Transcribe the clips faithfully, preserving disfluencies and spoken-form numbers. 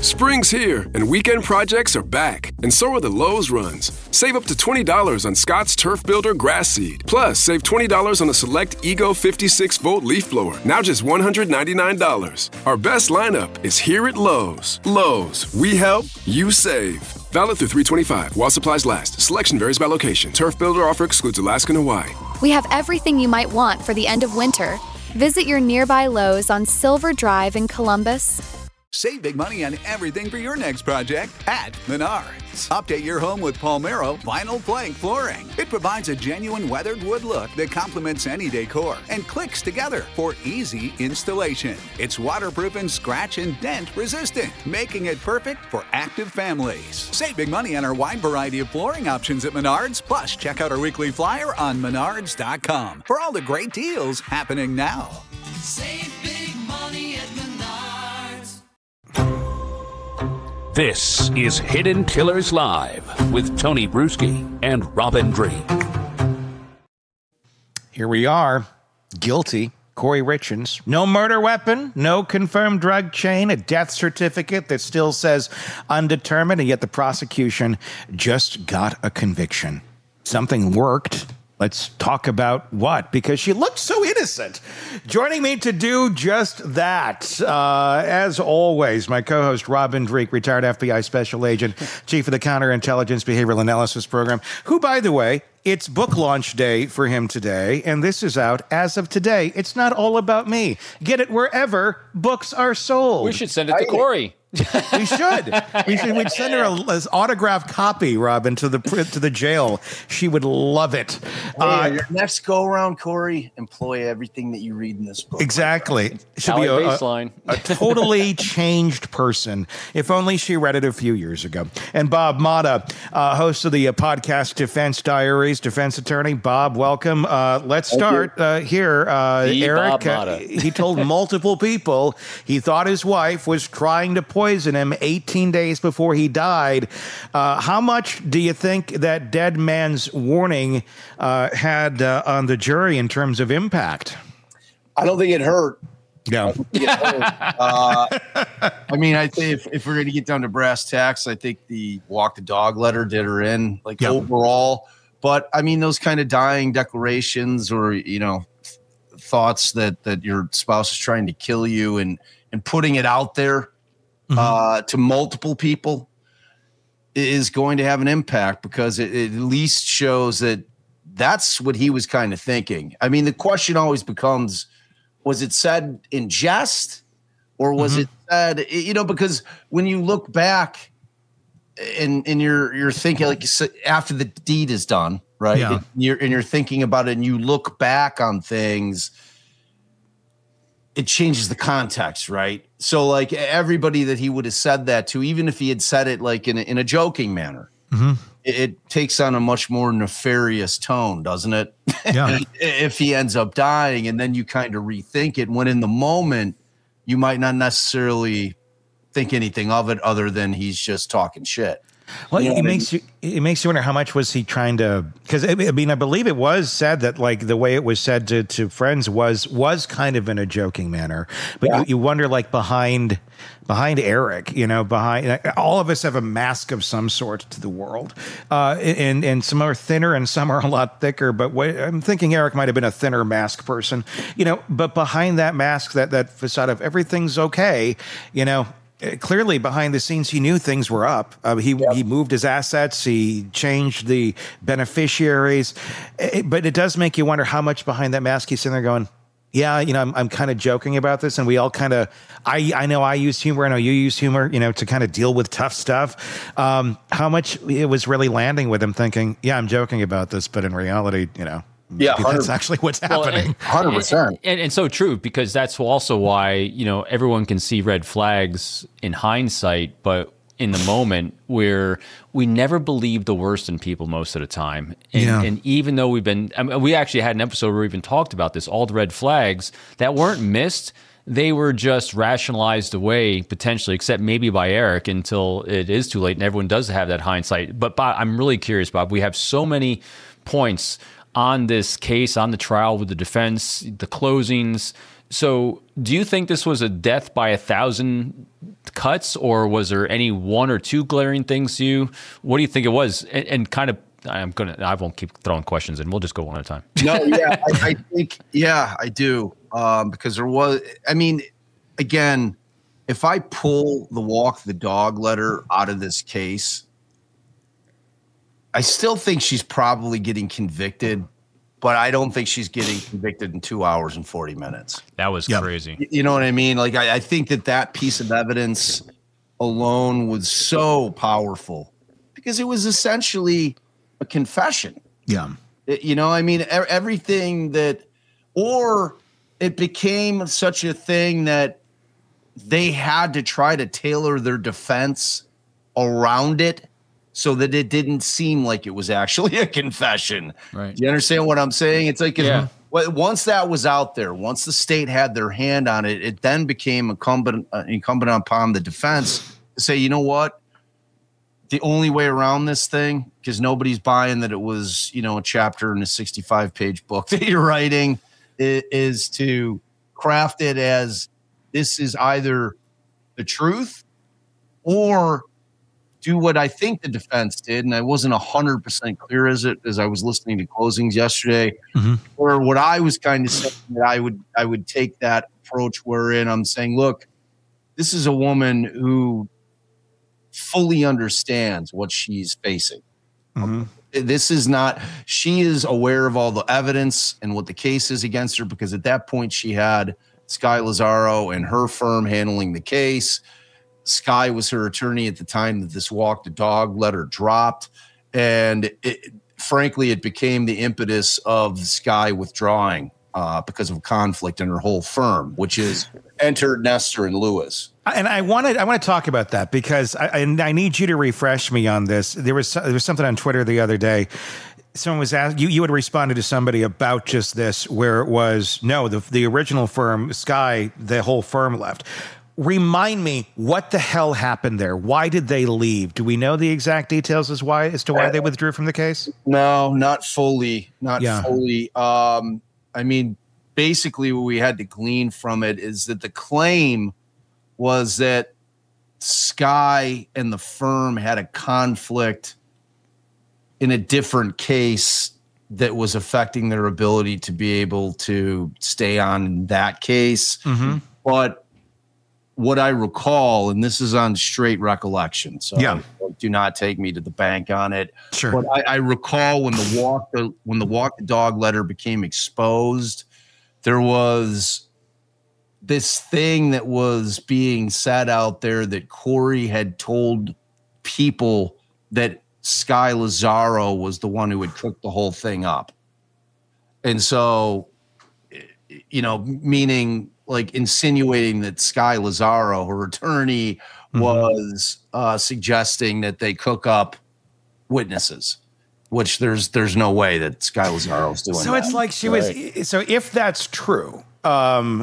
Spring's here, and weekend projects are back, and so are the Lowe's runs. Save up to twenty dollars on Scott's Turf Builder grass seed. Plus, save twenty dollars on a select Ego fifty-six volt leaf blower, now just one hundred ninety-nine dollars. Our best lineup is here at Lowe's. Lowe's, we help, you save. Valid through three twenty-five while supplies last. Selection varies by location. Turf Builder offer excludes Alaska and Hawaii. We have everything you might want for the end of winter. Visit your nearby Lowe's on Silver Drive in Columbus. Save big money on everything for your next project at Menards. Update your home with Palmero vinyl plank flooring. It provides a genuine weathered wood look that complements any decor and clicks together for easy installation. It's waterproof and scratch and dent resistant, making it perfect for active families. Save big money on our wide variety of flooring options at Menards. Plus, check out our weekly flyer on menards dot com for all the great deals happening now. Save big money at Menards. This is Hidden Killers Live with Tony Bruschi and Robin Dream. Here we are, guilty. Corey Richins. No murder weapon, no confirmed drug chain, a death certificate that still says undetermined, and yet the prosecution just got a conviction. Something worked. Let's talk about what, because she looked so innocent. Joining me to do just that, uh, as always, my co-host Robin Dreek, retired F B I special agent, chief of the Counterintelligence Behavioral Analysis Program, who, by the way, it's book launch day for him today, and this is out as of today. It's Not All About Me. Get it wherever books are sold. We should send it to Corey. We should. We should. We'd send her an autographed copy, Robin, to the to the jail. She would love it. Hey, Uh, your next go around, Corey, employ everything that you read in this book. Exactly. She'll be a, a, a totally changed person. If only she read it a few years ago. And Bob Motta, uh, host of the uh, podcast Defense Diaries, defense attorney. Bob, welcome. Uh, let's start uh, here. Uh, Eric, Bob uh, Motta. he told multiple people he thought his wife was trying to poison him eighteen days before he died. Uh, how much do you think that dead man's warning uh, had uh, on the jury in terms of impact? I don't think it hurt. Yeah. uh, I mean, I think if, if we're going to get down to brass tacks, I think the walk the dog letter did her in, like Yep. overall. But I mean, those kind of dying declarations or, you know, th- thoughts that, that your spouse is trying to kill you and, and putting it out there Mm-hmm. uh, to multiple people is going to have an impact because it, it at least shows that that's what he was kind of thinking. I mean, the question always becomes, was it said in jest or was Mm-hmm. it said, you know, because when you look back and, and you're, you're thinking like after the deed is done, right. Yeah. And you're, and you're thinking about it and you look back on things, it changes the context, right? So like everybody that he would have said that to, even if he had said it like in a, in a joking manner, Mm-hmm. it, it takes on a much more nefarious tone, doesn't it? Yeah. If he ends up dying and then you kind of rethink it when in the moment you might not necessarily think anything of it other than he's just talking shit. Well, You know it what I makes you it makes you wonder how much was he trying to, because I mean I believe it was said that like the way it was said to, to friends was was kind of in a joking manner, but Yeah. you, you wonder like behind behind Eric, you know, behind all of us have a mask of some sort to the world, uh, and and some are thinner and some are a lot thicker. But what, I'm thinking Eric might have been a thinner mask person, you know, but behind that mask, that that facade of everything's okay, you know. Clearly, behind the scenes, he knew things were up. Uh, he yep. he moved his assets. He changed the beneficiaries. It, but it does make you wonder how much behind that mask he's sitting there going, yeah, you know, I'm I'm kind of joking about this. And we all kind of, I I know I use humor. I know you use humor, you know, to kind of deal with tough stuff. Um, how much it was really landing with him thinking, yeah, I'm joking about this. But in reality, you know. Yeah, maybe that's actually what's happening. one hundred percent. And, and so true, because that's also why, you know, everyone can see red flags in hindsight, but in the moment where we never believe the worst in people most of the time. And, Yeah. and even though we've been, I mean, we actually had an episode where we even talked about this, all the red flags that weren't missed, they were just rationalized away potentially, except maybe by Eric until it is too late and everyone does have that hindsight. But Bob, I'm really curious, Bob, we have so many points on this case, on the trial with the defense, the closings, So do you think this was a death by a thousand cuts, or was there any one or two glaring things to you? What do you think it was? And, and kind of, I'm going to, I won't keep throwing questions in. We'll just go one at a time. No, yeah, I, I think, yeah, I do. Um, because there was, I mean, again, if I pull the walk the dog letter out of this case, I still think she's probably getting convicted, but I don't think she's getting convicted in two hours and forty minutes. That was Yep. crazy. You know what I mean? Like, I, I think that that piece of evidence alone was so powerful because it was essentially a confession. Yeah. It- you know, I mean, e- everything that, or it became such a thing that they had to try to tailor their defense around it so that it didn't seem like it was actually a confession. Right. Do you understand what I'm saying? It's like, Yeah. well, once that was out there, once the state had their hand on it, it then became incumbent, uh, incumbent upon the defense to say, you know what? The only way around this thing, because nobody's buying that it was, you know, a chapter in a sixty-five page book that you're writing, i- is to craft it as this is either the truth or do what I think the defense did. And I wasn't a hundred percent clear as it, as I was listening to closings yesterday, Mhm. or what I was kind of saying that I would, I would take that approach wherein I'm saying, look, this is a woman who fully understands what she's facing. Mhm. This is not, she is aware of all the evidence and what the case is against her, because at that point she had Sky Lazaro and her firm handling the case. Sky was her attorney at the time that this walk the dog letter dropped. And it, frankly, it became the impetus of Sky withdrawing uh, because of conflict in her whole firm, which is entered Nestor and Lewis. And I wanted I want to talk about that because I, I I need you to refresh me on this. There was there was something on Twitter the other day. Someone was asked, you you had responded to somebody about just this, where it was no, the the original firm Sky, the whole firm left. Remind me what the hell happened there. Why did they leave? Do we know the exact details as why as to why they withdrew from the case? No, not fully, not Yeah. fully. Um, I mean, basically, what we had to glean from it is that the claim was that Sky and the firm had a conflict in a different case that was affecting their ability to be able to stay on in that case. Mm-hmm. But what I recall, and this is on straight recollection, so Yeah. do not take me to the bank on it. Sure. But I, I recall when the walk the when the walk the dog letter became exposed, there was this thing that was being said out there that Corey had told people that Sky Lazaro was the one who had cooked the whole thing up. And so, you know, meaning like insinuating that Sky Lazaro, her attorney, Mm-hmm. was uh, suggesting that they cook up witnesses, which there's there's no way that Sky Lazaro's doing So that. it's like she Right. was. So if that's true, um,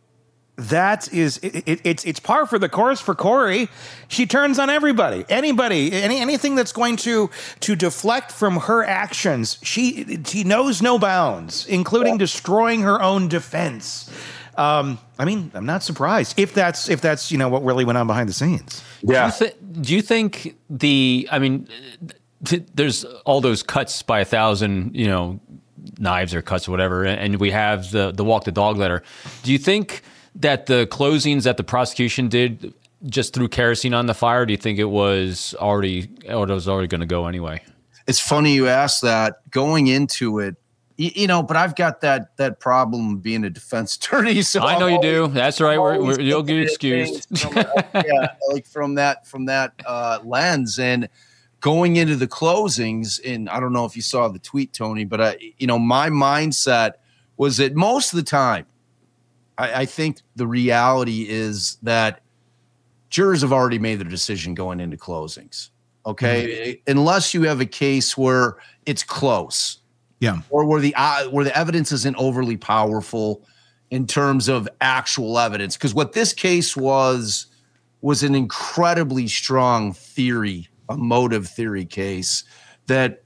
that is it, it, it's it's par for the course for Corey. She turns on everybody, anybody, any anything that's going to to deflect from her actions. She she knows no bounds, including destroying her own defense. Um, I mean, I'm not surprised if that's if that's you know what really went on behind the scenes. Yeah. Do you, th- do you think the? I mean, th- there's all those cuts by a thousand, you know, knives or cuts or whatever, and, and we have the the walk the dog letter. Do you think that the closings that the prosecution did just threw kerosene on the fire? Do you think it was already, or it was already going to go anyway? It's funny you asked that. Going into it, you, you know, but I've got that that problem being a defense attorney. So I know I'm you always- do. That's right. We're, always we're, you'll looking get at excused. things From, yeah, like from that from that uh, lens, and going into the closings. And I don't know if you saw the tweet, Tony, but I, you know, my mindset was that most of the time, I, I think the reality is that jurors have already made their decision going into closings. Okay, mm-hmm. Unless you have a case where it's close. Yeah. Or where the uh, where the evidence isn't overly powerful in terms of actual evidence, because what this case was was an incredibly strong theory, a motive theory case that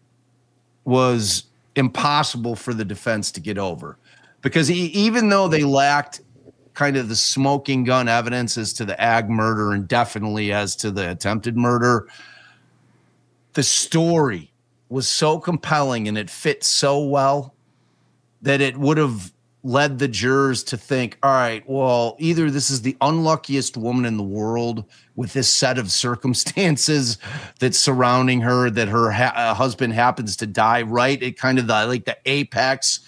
was impossible for the defense to get over, because e- even though they lacked kind of the smoking gun evidence as to the Ag murder and definitely as to the attempted murder, the story was so compelling and it fit so well that it would have led the jurors to think, all right, well, either this is the unluckiest woman in the world with this set of circumstances that's surrounding her, that her ha- uh, husband happens to die, right? It kind of the, like the apex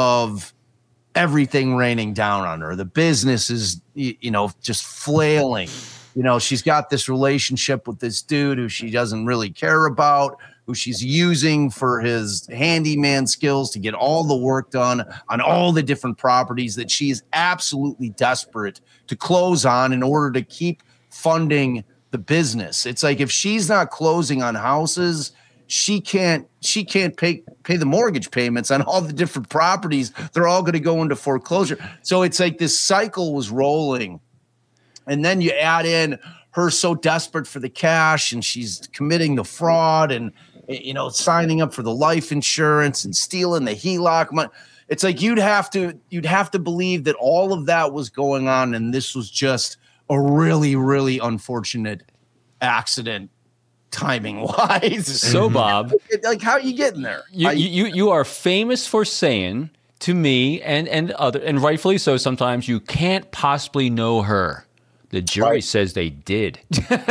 of everything raining down on her. The business is, you, you know, just flailing. You know, she's got this relationship with this dude who she doesn't really care about, who she's using for his handyman skills to get all the work done on all the different properties that she is absolutely desperate to close on in order to keep funding the business. It's like if she's not closing on houses, she can't she can't pay pay the mortgage payments on all the different properties. They're all going to go into foreclosure. So it's like this cycle was rolling. And then you add in her so desperate for the cash and she's committing the fraud and, you know, signing up for the life insurance and stealing the H E L O C money. It's like you'd have to you'd have to believe that all of that was going on and this was just a really, really unfortunate accident timing wise. So, Bob, like how are you getting there? You, I, you you are famous for saying to me and and other and rightfully so sometimes you can't possibly know her. The jury right. says they did.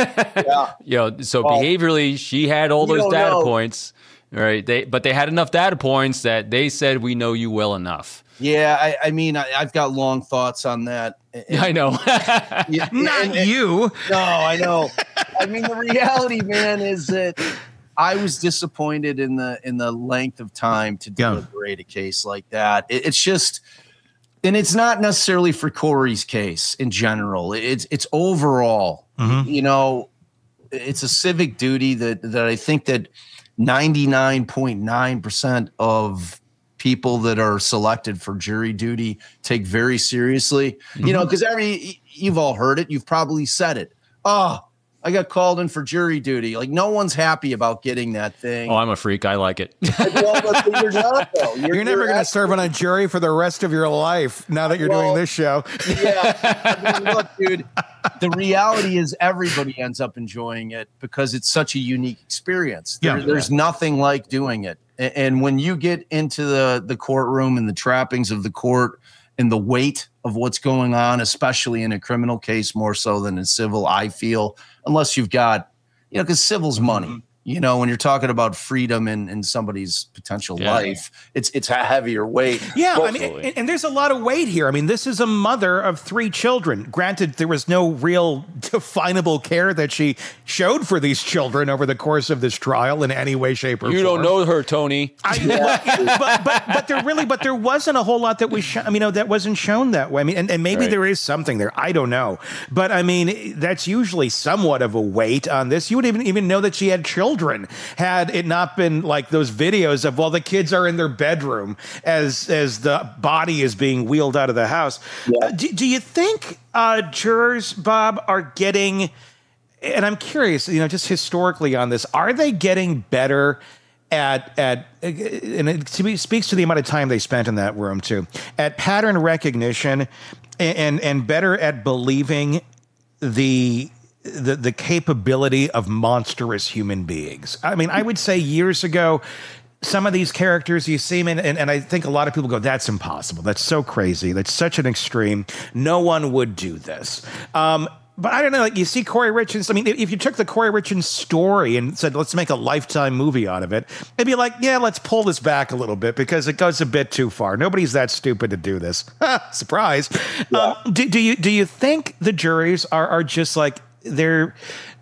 Yeah. You know, so well, behaviorally, she had all those data know. points, right? They, but they had enough data points that they said we know you well enough. Yeah, I, I mean, I, I've got long thoughts on that. And, I know. yeah, Not and, and, you. No, I know. I mean, the reality, man, is that I was disappointed in the in the length of time to Yeah. deliberate a case like that. It, it's just. And it's not necessarily for Corey's case in general. It's it's overall, Mm-hmm. you know, it's a civic duty that that I think that ninety-nine point nine percent of people that are selected for jury duty take very seriously. Mm-hmm. You know, because every you've all heard it, you've probably said it. Oh, I got called in for jury duty. Like no one's happy about getting that thing. Oh, I'm a freak. I like it. Well, but you're not, though. You're, You're never you're going to actually- serve on a jury for the rest of your life now that you're Well, doing this show. Yeah. I mean, look, dude, the reality is everybody ends up enjoying it because it's such a unique experience. There, Yeah. There's nothing like doing it. A- And when you get into the, the courtroom and the trappings of the court and the weight of what's going on, especially in a criminal case more so than in civil, I feel, unless you've got, you know, because civil's money. You know, when you're talking about freedom in, in somebody's potential Yeah. life, it's it's a heavier weight. Yeah, But- I mean, and, and there's a lot of weight here. I mean, this is a mother of three children. Granted, there was no real definable care that she showed for these children over the course of this trial in any way, shape, or You form. don't know her, Tony. I, but, but but there really, but there wasn't a whole lot that was, sho- I mean, you know, that wasn't shown that way. I mean, and, and maybe Right. there is something there. I don't know, but I mean, that's usually somewhat of a weight on this. You wouldn't even even know that she had children had it not been like those videos of, well, the kids are in their bedroom as as the body is being wheeled out of the house. Yeah. Uh, do, do you think uh, jurors, Bob, are getting? And I'm curious, you know, just historically on this, are they getting better at at and it speaks to the amount of time they spent in that room too, at pattern recognition and and, and better at believing the the the capability of monstrous human beings? I mean, I would say years ago, some of these characters you see them in, and, and I think a lot of people go, that's impossible. That's so crazy. That's such an extreme. No one would do this. Um, but I don't know, like you see Corey Richards. I mean, if you took the Corey Richards story and said, let's make a Lifetime movie out of it, it'd be like, yeah, let's pull this back a little bit because it goes a bit too far. Nobody's that stupid to do this. Surprise. Um, do, do you do you think the juries are are just like, they're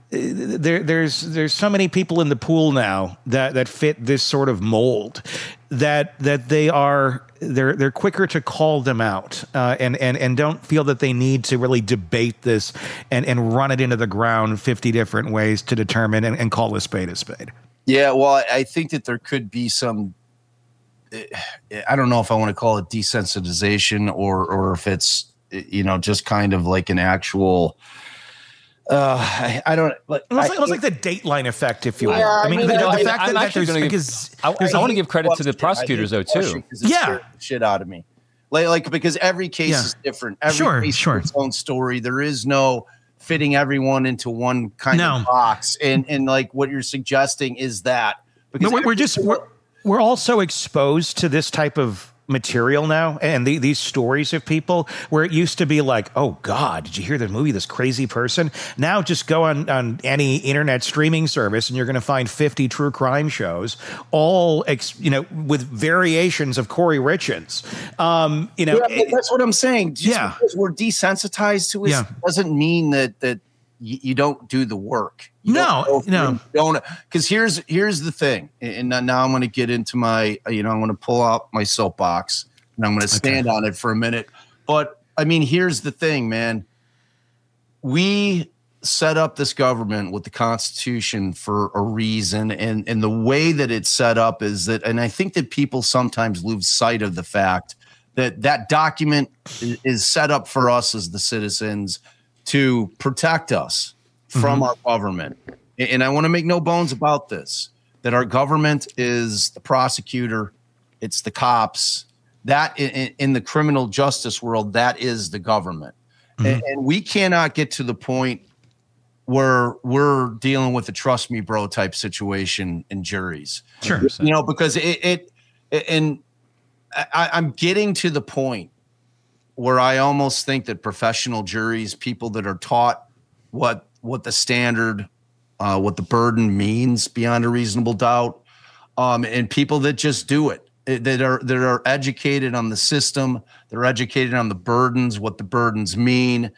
there there's there's so many people in the pool now that that fit this sort of mold that that they are they're they're quicker to call them out uh, and and and don't feel that they need to really debate this and and run it into the ground fifty different ways to determine and, and call a spade a spade? Yeah, well, I- I think that there could be some. I don't know if I want to call it desensitization or or if it's, you know, just kind of like an actual. Uh, I, I don't. Like, Almost I- like, almost like the Dateline effect, if you will. Yeah, I I mean, mean, the, you know, the I- fact I'm that, that actually there's, gonna give- because I, there's I a- want to give credit to the Question. I prosecutors, though, hate question too. 'cause it Yeah. scares the shit out of me. Like, like because every case Yeah. is different. Every Sure, case sure. has its own story. There is no fitting everyone into one kind No. of box. And and like what you're suggesting is that because But we're, we're every just single- we're, we're also exposed to this type of material now, and the, these stories of people where it used to be like, oh God, did you hear the movie, this crazy person? Now just go on, on any internet streaming service and you're going to find fifty true crime shows, all ex, you know, with variations of Corey Richards. Um, you know, Yeah, but that's what I'm saying. Just Yeah. because we're desensitized to it Yeah. doesn't mean that that you, you don't do the work. You No, don't go through no. and Don't because here's here's the thing, and and now I'm going to get into my you know I'm going to pull out my soapbox and I'm going to stand on it for a minute. But I mean, here's the thing, man. We set up this government with the Constitution for a reason, and and the way that it's set up is that, and I think that people sometimes lose sight of the fact that that document is, is set up for us as the citizens to protect us from our government. And and I want to make no bones about this, that our government is the prosecutor, it's the cops. That in, in the criminal justice world, that is the government. And, and we cannot get to the point where we're dealing with a trust me bro type situation in juries. Sure. You know, because it, it, it and I, I'm getting to the point where I almost think that professional juries, people that are taught what what the standard, uh, what the burden means beyond a reasonable doubt, um, and people that just do it, that are that are educated on the system, they're educated on the burdens, what the burdens mean,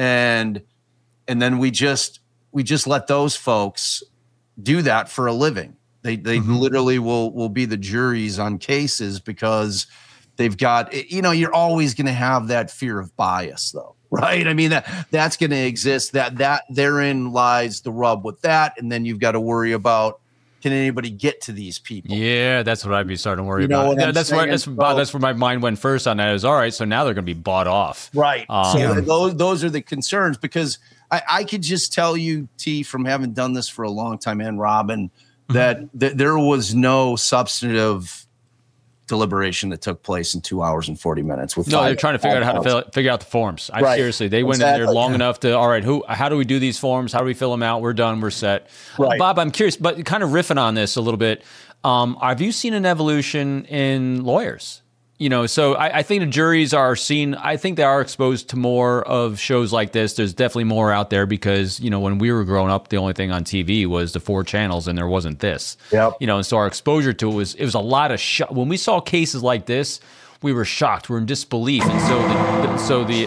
and and then we just we just let those folks do that for a living. They they Mm-hmm. literally will will be the juries on cases because they've got, you know, you're always going to have that fear of bias though, right? I mean, that that's going to exist. That that therein lies the rub with that. And then you've got to worry about, can anybody get to these people? Yeah, that's what I'd be starting to worry You know about. what Yeah, I'm that's where saying? that's, So- that's where my mind went first on that. Is all right. So now they're going to be bought off. Right. Um, so Yeah. those those are the concerns, because I, I could just tell you, T, from having done this for a long time, and Robin, that th- there was no substantive deliberation that took place in two hours and forty minutes. With No, five- they're trying to figure out how to five fill, figure out the forms. I Right. seriously, they went in there Exactly. long enough to, all right, who, how do we do these forms? How do we fill them out? We're done. We're set. Uh, Right. Bob, I'm curious, but kind of riffing on this a little bit. Um, have you seen an evolution in lawyers? You know, so I, I think the juries are seen, I think they are exposed to more of shows like this. There's definitely more out there because, you know, when we were growing up, the only thing on T V was the four channels and there wasn't this. Yep. You know, and so our exposure to it was, it was a lot of shock. When we saw cases like this, we were shocked. We were in disbelief. And so the, so the,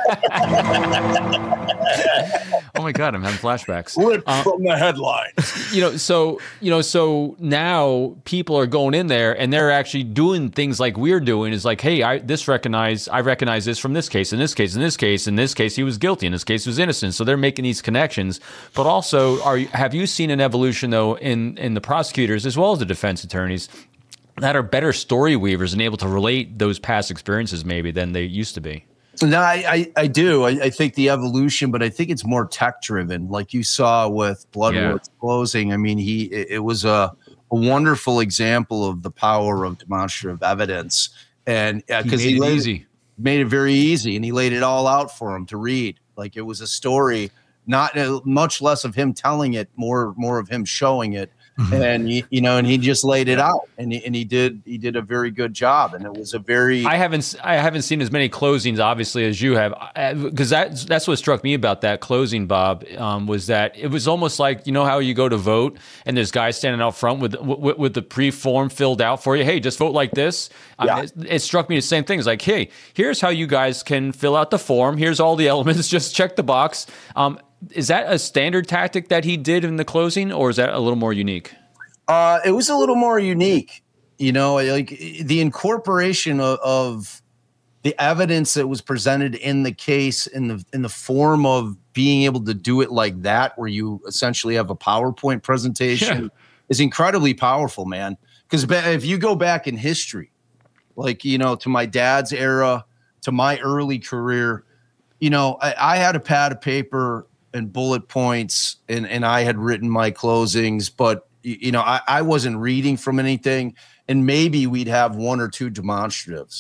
oh my God, I'm having flashbacks. Ripped from the headline. You know, so, you know, so now people are going in there and they're actually doing things like we're doing is like, hey, I, this recognize, I recognize this from this case, in this case, in this case, in this case, he was guilty, in this case, he was innocent. So they're making these connections, but also are you, have you seen an evolution though in, in the prosecutors as well as the defense attorneys that are better story weavers and able to relate those past experiences maybe than they used to be? No, I, I, I do. I, I think the evolution, but I think it's more tech driven, like you saw with Bloodworth's closing. I mean, he it, it was a, a wonderful example of the power of demonstrative evidence, and because He he, made it laid, easy. made it very easy, and he laid it all out for him to read. Like it was a story, not uh, much less of him telling it, more more of him showing it. And he, you know, and he just laid it out, and he, and he did he did a very good job, and it was a very. I haven't I haven't seen as many closings obviously as you have, because that that's what struck me about that closing, Bob, um, was that it was almost like, you know how you go to vote and there's guys standing out front with with, with the pre-form filled out for you. Hey, just vote like this. Yeah. I mean, it, it struck me the same thing. It's like, hey, here's how you guys can fill out the form. Here's all the elements. Just check the box. Um, is that a standard tactic that he did in the closing, or is that a little more unique? Uh, it was a little more unique, you know, like the incorporation of, of the evidence that was presented in the case in the in the form of being able to do it like that, where you essentially have a PowerPoint presentation, Yeah. is incredibly powerful, man. Because if you go back in history, like, you know, to my dad's era, to my early career, you know, I, I had a pad of paper and bullet points, and, and I had written my closings, but you know, I, I wasn't reading from anything, and maybe we'd have one or two demonstratives.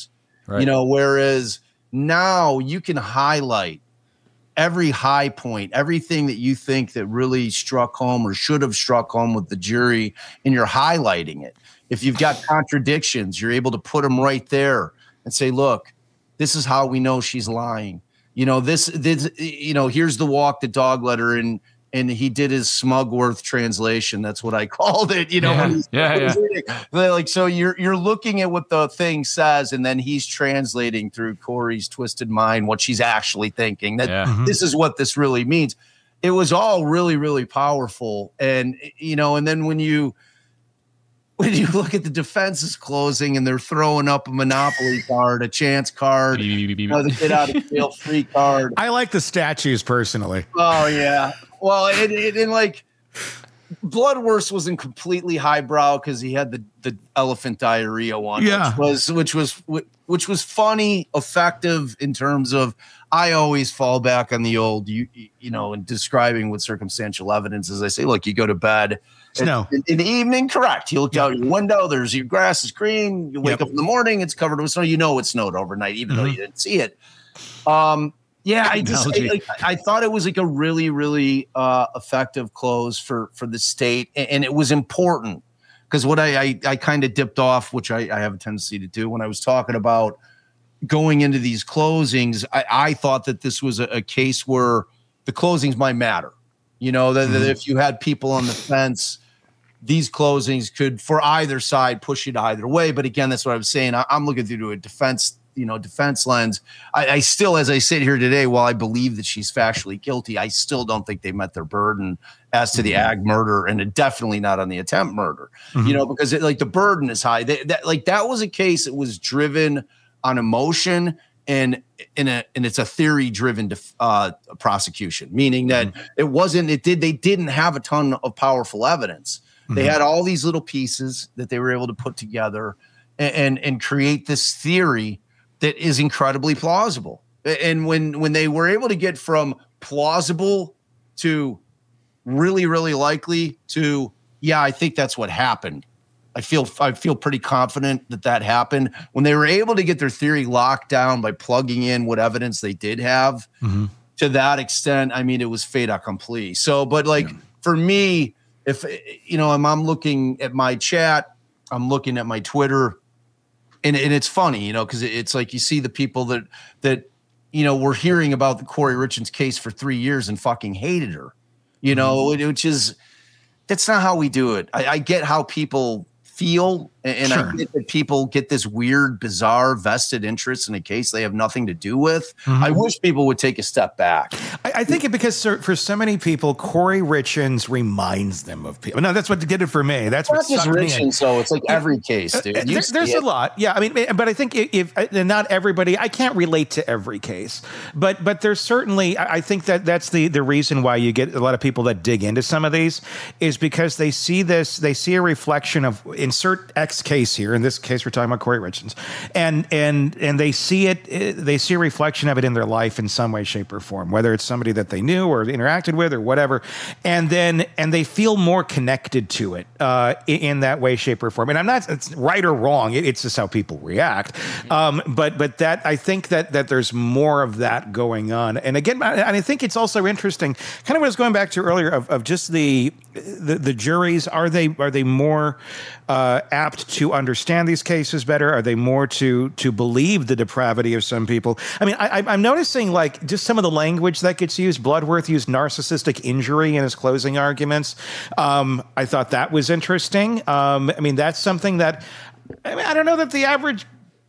Right. You know, whereas now you can highlight every high point, everything that you think that really struck home or should have struck home with the jury, and you're highlighting it. If you've got contradictions, you're able to put them right there and say, look, this is how we know she's lying. You know, this, this, you know, here's the walk the dog letter, and and he did his Smugworth translation. That's what I called it. You know, yeah, when he's, yeah, yeah. like, so you're you're looking at what the thing says, and then he's translating through Corey's twisted mind what she's actually thinking. That Yeah. this is what this really means. It was all really, really powerful, and you know, and then when you. When you look at the defense's closing and they're throwing up a Monopoly card, a chance card, you know, the get out of jail free card. I like the statues personally. Oh yeah. Well, it, it, and like Bloodworth wasn't completely highbrow because he had the, the elephant diarrhea one, Yeah. which was which was which was funny, effective in terms of. I always fall back on the old, you you know, in describing with circumstantial evidence, as I say, look, you go to bed. Snow. In, in the evening, correct. You look out your window, there's your grass is green. You wake Yep. up in the morning, it's covered with snow. You know it snowed overnight, even Mm-hmm. though you didn't see it. Um, yeah, I just I, Analogy. like, I thought it was like a really, really uh, effective close for for the state, and, and it was important because what I I, I kind of dipped off, which I, I have a tendency to do when I was talking about going into these closings. I, I thought that this was a, a case where the closings might matter. You know, that, that if you had people on the fence, these closings could, for either side, push it either way. But again, that's what I was saying. I, I'm looking through a defense, you know, defense lens. I, I still, as I sit here today, while I believe that she's factually guilty, I still don't think they met their burden as to the ag murder, and definitely not on the attempt murder. You know, because it, like the burden is high. They, that like that was a case that was driven on emotion, and in a and it's a theory driven def, uh, prosecution, meaning that Mm-hmm. it wasn't it did they didn't have a ton of powerful evidence. They Mm-hmm. had all these little pieces that they were able to put together and, and and create this theory that is incredibly plausible. And when when they were able to get from plausible to really really likely to yeah, I think that's what happened. I feel I feel pretty confident that that happened when they were able to get their theory locked down by plugging in what evidence they did have. Mm-hmm. To that extent, I mean, it was fait accompli. So, but like yeah. for me, if you know, I'm, I'm looking at my chat, I'm looking at my Twitter, and, and it's funny, you know, because it's like you see the people that that you know were hearing about the Corey Richins case for three years and fucking hated her, you know, mm-hmm. which is that's not how we do it. I, I get how people feel, and sure. I get that people get this weird, bizarre vested interest in a case they have nothing to do with. Mm-hmm. I wish people would take a step back. I, I think it because for so many people, Corey Richins reminds them of people. No, that's what did it for me. That's it's what not just Richins, so it's like every case, dude. There, there's a lot, yeah. I mean, but I think if, if not everybody, I can't relate to every case, but but there's certainly. I think that that's the the reason why you get a lot of people that dig into some of these is because they see this, they see a reflection of insert X case here. In this case, we're talking about Corey Richins, and and and they see it, they see a reflection of it in their life in some way, shape, or form, whether it's somebody that they knew or interacted with or whatever, and then and they feel more connected to it uh, in, in that way, shape, or form. And I'm not it's right or wrong; it, it's just how people react. Um, but but that I think that that there's more of that going on. And again, and I think it's also interesting, kind of what I was going back to earlier of, of just the, the the juries. Are they are they more uh, apt to understand these cases better? Are they more to to believe the depravity of some people? I mean, I, I'm noticing like just some of the language that gets used. Bloodworth used narcissistic injury in his closing arguments. Um, I thought that was interesting. Um, I mean, that's something that I mean, I don't know that the average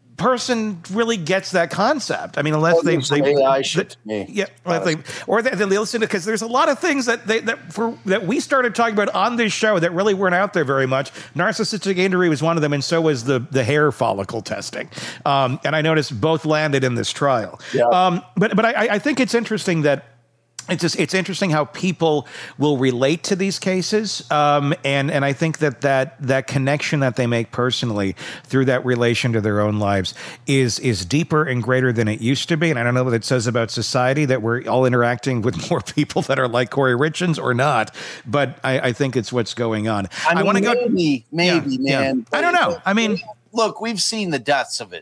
person really gets that concept. I mean, unless they, they, A I shit to me. yeah, uh, they, or they, they listen to because there's a lot of things that they that for that we started talking about on this show that really weren't out there very much. Narcissistic injury was one of them, and so was the the hair follicle testing. Um, and I noticed both landed in this trial. Yeah. Um, but but I, I think it's interesting that. It's just, it's interesting how people will relate to these cases, um, and and I think that, that that connection that they make personally through that relation to their own lives is is deeper and greater than it used to be. And I don't know what it says about society that we're all interacting with more people that are like Corey Richins or not, but I, I think it's what's going on. I, mean, I want to go. Maybe, maybe, yeah, man. Yeah. I don't know. I mean, look, we've seen the deaths of it,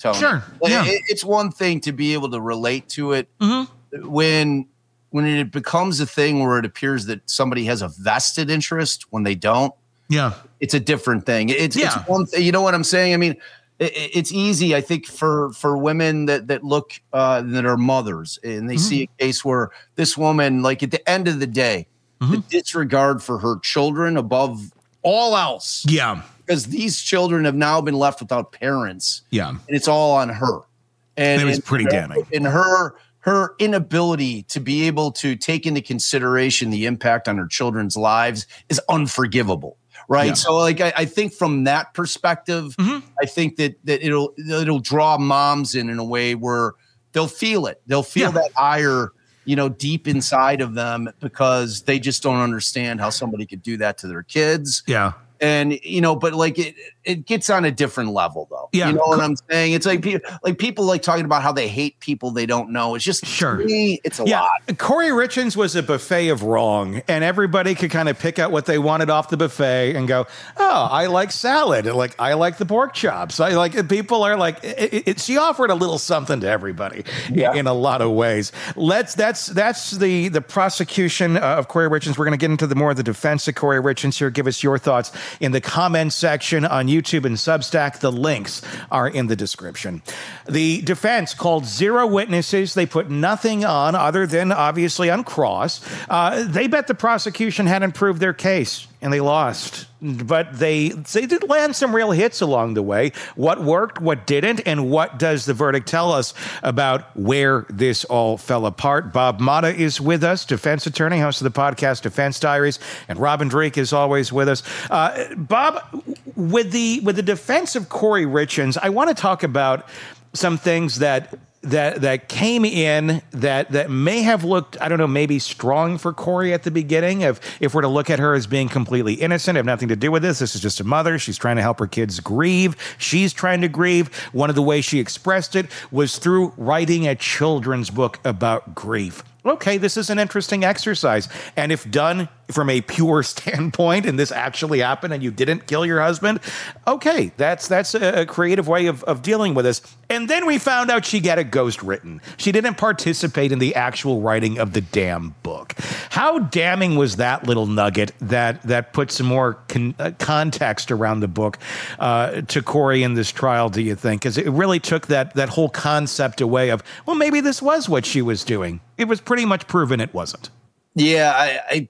Tony. Sure. Like, Yeah. it- it's one thing to be able to relate to it Mm-hmm. when when it becomes a thing where it appears that somebody has a vested interest when they don't. Yeah. It's a different thing. It's, Yeah. it's one thing. You know what I'm saying? I mean, it, it's easy, I think, for for women that that look uh, that are mothers and they Mm-hmm. see a case where this woman, like at the end of the day, Mm-hmm. the disregard for her children above all else. Yeah. Because these children have now been left without parents. Yeah. And it's all on her. And It was and pretty her- damning. And her her inability to be able to take into consideration the impact on her children's lives is unforgivable. Right. Yeah. So like I, I think from that perspective, Mm-hmm. I think that that it'll it'll draw moms in in a way where they'll feel it. They'll feel Yeah. that ire, you know, deep inside of them because they just don't understand how somebody could do that to their kids. Yeah. And you know, but like it, it gets on a different level, though. Yeah. You know what I'm saying? It's like people, like people like talking about how they hate people they don't know. It's just Sure. to me, it's a Yeah, lot. Corey Richins was a buffet of wrong, and everybody could kind of pick out what they wanted off the buffet and go, "Oh, I like salad. Like I like the pork chops. I like." People are like, it, it, she offered a little something to everybody Yeah. in a lot of ways. Let's. That's that's the the prosecution uh, of Corey Richins. We're going to get into the more of the defense of Corey Richins here. Give us your thoughts in the comments section on YouTube and Substack. The links are in the description. The defense called zero witnesses. They put nothing on other than obviously on cross. Uh, they bet the prosecution hadn't proved their case, and they lost. But they they did land some real hits along the way. What worked, what didn't, and what does the verdict tell us about where this all fell apart? Bob Motta is with us, defense attorney, host of the podcast Defense Diaries, and Robin Dreeke is always with us. Uh, Bob, with the with the defense of Corey Richins, I want to talk about some things that that that came in that that may have looked, I don't know, maybe strong for Corey at the beginning. If if we're to look at her as being completely innocent, have nothing to do with this. This is just a mother. She's trying to help her kids grieve. She's trying to grieve. One of the ways she expressed it was through writing a children's book about grief. Okay, this is an interesting exercise. And if done from a pure standpoint, and this actually happened and you didn't kill your husband, okay, that's that's a, a creative way of, of dealing with this. And then we found out she got a ghost written. She didn't participate in the actual writing of the damn book. How damning was that little nugget that that put some more con- uh, context around the book uh, to Corey in this trial, do you think? Because it really took that that whole concept away of, well, maybe this was what she was doing. It was pretty much proven it wasn't. Yeah, I,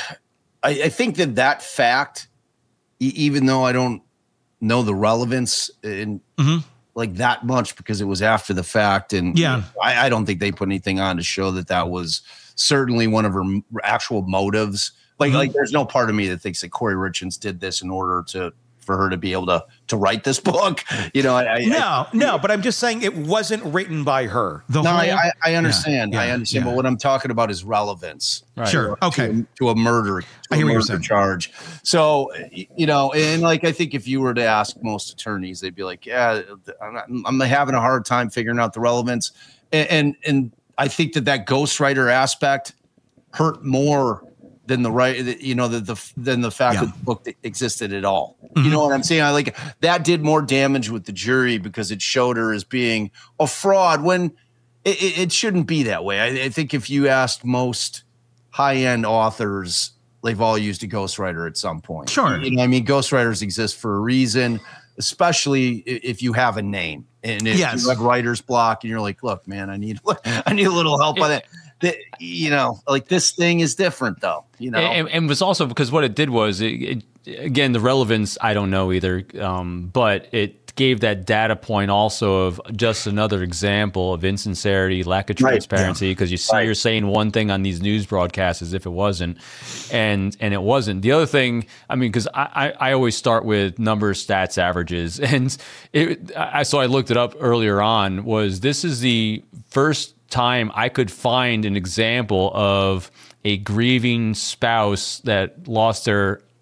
I, I think that that fact, e- even though I don't know the relevance in Mm-hmm. like that much because it was after the fact, and Yeah. I, I don't think they put anything on to show that that was certainly one of her m- actual motives. Like, Mm-hmm. like there's no part of me that thinks that Corey Richins did this in order to for her to be able to to write this book. You know, I, I No, I, no, but I'm just saying it wasn't written by her. The no, whole, I, I, I understand. Yeah, I yeah, understand. yeah. But what I'm talking about is relevance. Sure. Okay. To, to a murder, to I hear a what you're murder saying. charge. So, y- you know, and like I think if you were to ask most attorneys, they'd be like, "Yeah, I'm, not, I'm having a hard time figuring out the relevance," and and, and I think that that ghostwriter aspect hurt more than the right, you know, the, the than the fact Yeah. that the book existed at all. You know what I'm saying? I like that did more damage with the jury because it showed her as being a fraud when it, it, it shouldn't be that way. I, I think if you asked most high-end authors, they've all used a ghostwriter at some point. Sure. You know, I mean, ghostwriters exist for a reason, especially i- if you have a name and if Yes. you have writer's block and you're like, look, man, I need, I need a little help on it. That, you know, like this thing is different though, you know? And, and it was also because what it did was, it, it, again, the relevance, I don't know either, um, but it gave that data point also of just another example of insincerity, lack of Right, transparency, because you see Right. you're saying one thing on these news broadcasts as if it wasn't, and and it wasn't. The other thing, I mean, because I, I, I always start with numbers, stats, averages, and it, I, so I looked it up earlier on, was this is the first time I could find an example of a grieving spouse that lost their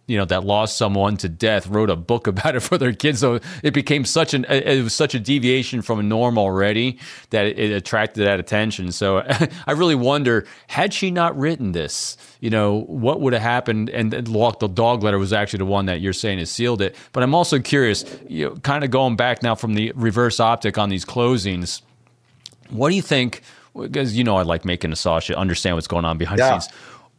you know, that lost someone to death wrote a book about it for their kids. So it became such an, it was such a deviation from norm already that it attracted that attention. So I really wonder, had she not written this, you know, what would have happened? And the dog letter was actually the one that you're saying has sealed it. But I'm also curious, you know, kind of going back now from the reverse optic on these closings, what do you think? Because, you know, I like making a sausage, understand what's going on behind yeah. the scenes.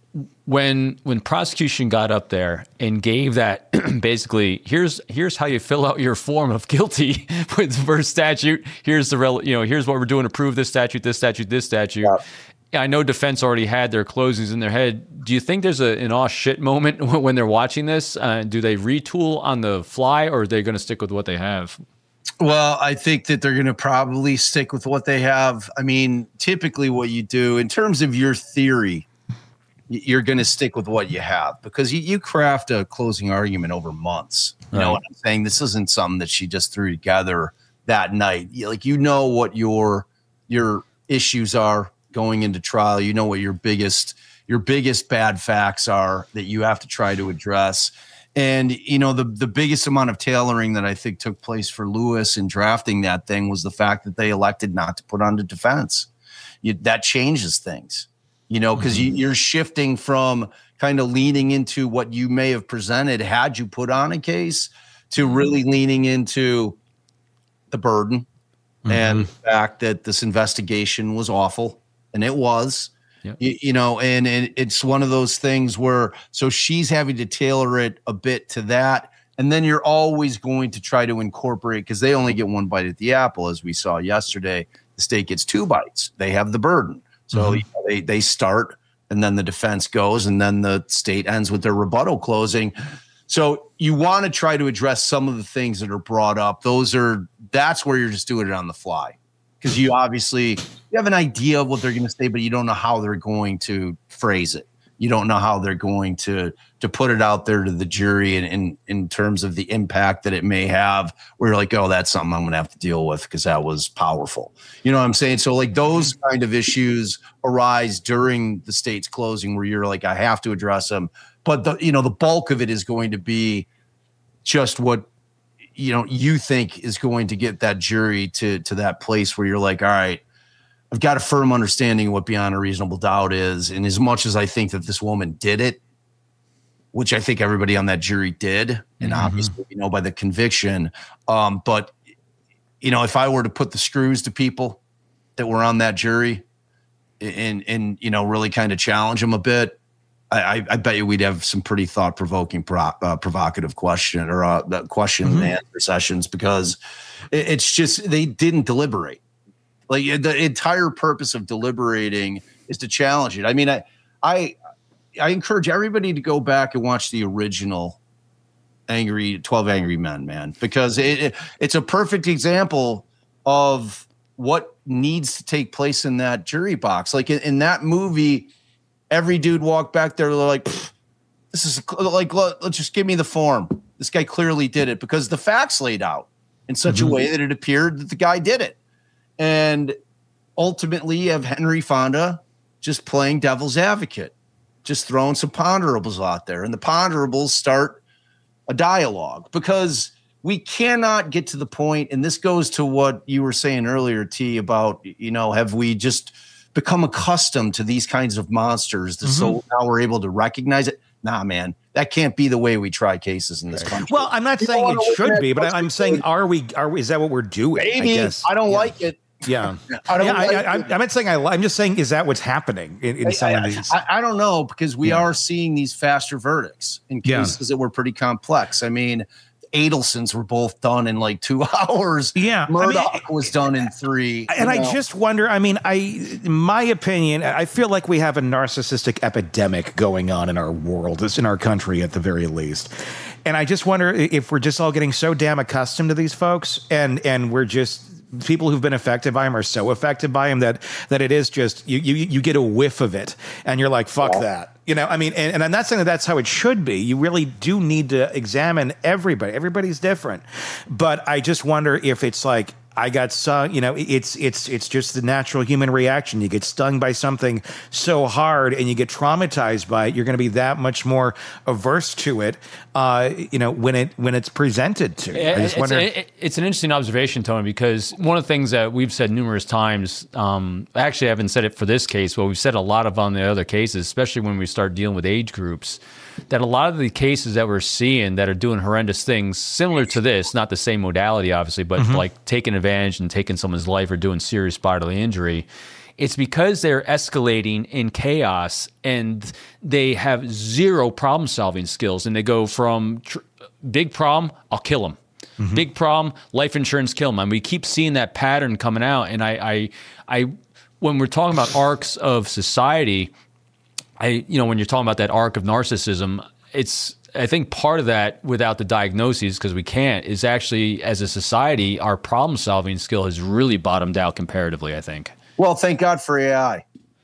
When when prosecution got up there and gave that basically here's here's how you fill out your form of guilty with the first statute. Here's the rel- you know here's what we're doing to prove this statute, this statute, this statute. Yeah. I know defense already had their closings in their head. Do you think there's a, an aw shit moment when they're watching this? Uh, do they retool on the fly, or are they going to stick with what they have? Well, I think that they're going to probably stick with what they have. I mean, typically what you do in terms of your theory, you're going to stick with what you have because you, you craft a closing argument over months. You right. know what I'm saying? This isn't something that she just threw together that night. You, like, you know what your, your issues are going into trial. You know what your biggest, your biggest bad facts are that you have to try to address. And, you know, the, the biggest amount of tailoring that I think took place for Lewis in drafting that thing was the fact that they elected not to put on the defense. You, that changes things. You know, because you, you're shifting from kind of leaning into what you may have presented had you put on a case to really leaning into the burden mm-hmm. and the fact that this investigation was awful. And it was, yep. you, you know, and, and it's one of those things where so she's having to tailor it a bit to that. And then you're always going to try to incorporate because they only get one bite at the apple, as we saw yesterday. The state gets two bites. They have the burden. So mm-hmm. you know, they they start, and then the defense goes, and then the state ends with their rebuttal closing. So you want to try to address some of the things that are brought up. Those are that's where you're just doing it on the fly because you obviously you have an idea of what they're going to say, but you don't know how they're going to phrase it. You don't know how they're going to to put it out there to the jury in, in, in terms of the impact that it may have. Where you're like, oh, that's something I'm going to have to deal with because that was powerful. You know what I'm saying? So like those kind of issues arise during the state's closing where you're like, I have to address them. But the you know the bulk of it is going to be just what you know you think is going to get that jury to to that place where you're like, all right, I've got a firm understanding of what beyond a reasonable doubt is. And as much as I think that this woman did it, which I think everybody on that jury did, and mm-hmm. obviously, you know, by the conviction. Um, but, you know, if I were to put the screws to people that were on that jury and, and you know, really kind of challenge them a bit, I, I bet you we'd have some pretty thought-provoking, pro, uh, provocative question or uh, question mm-hmm. and answer sessions because it, it's just they didn't deliberate. Like the entire purpose of deliberating is to challenge it. I mean, I, I, I encourage everybody to go back and watch the original Angry twelve Angry Men, man, because it, it it's a perfect example of what needs to take place in that jury box. Like in, in that movie, every dude walked back there like, this is like, let's just give me the form. This guy clearly did it because the facts laid out in such mm-hmm. a way that it appeared that the guy did it. And ultimately, you have Henry Fonda just playing devil's advocate, just throwing some ponderables out there. And the ponderables start a dialogue because we cannot get to the point, and this goes to what you were saying earlier, T, about, you know, have we just become accustomed to these kinds of monsters mm-hmm. so now we're able to recognize it? Nah, man, that can't be the way we try cases in this country. Well, I'm not you saying it should be, but I'm saying, are we, are we, is that what we're doing? Maybe. I, guess. I don't yeah. like it. Yeah, I don't. Yeah, like I, I, I'm not saying I. I'm just saying, is that what's happening in, in some I, of these? I, I don't know because we yeah. are seeing these faster verdicts in cases yeah. that were pretty complex. I mean, Adelsons were both done in like two hours. Yeah, Murdoch I mean, was done in three. And you know? I just wonder. I mean, I, in my opinion, I feel like we have a narcissistic epidemic going on in our world. It's in our country, at the very least. And I just wonder if we're just all getting so damn accustomed to these folks, and and we're just. People who've been affected by him are so affected by him that that it is just you you you get a whiff of it and you're like, fuck yeah. that. You know, I mean, and, and I'm not saying that that's how it should be. You really do need to examine everybody. Everybody's different. But I just wonder if it's like, I got stung. You know, it's it's it's just the natural human reaction. You get stung by something so hard, and you get traumatized by it. You're going to be that much more averse to it. Uh, you know, when it when it's presented to you. I just it's, wonder. it, it's an interesting observation, Tony, because one of the things that we've said numerous times. Um, actually, I haven't said it for this case, but we've said a lot of on the other cases, especially when we start dealing with age groups. That a lot of the cases that we're seeing that are doing horrendous things similar to this, not the same modality, obviously, but mm-hmm. like taking advantage and taking someone's life or doing serious bodily injury, it's because they're escalating in chaos and they have zero problem solving skills. And they go from tr- big problem, I'll kill them. Mm-hmm. Big problem, life insurance, kill them. And we keep seeing that pattern coming out. And I, I, I, when we're talking about arcs of society, I, you know, when you're talking about that arc of narcissism, it's, I think part of that without the diagnoses, because we can't, is actually as a society, our problem solving skill has really bottomed out comparatively, I think. Well, thank God for A I.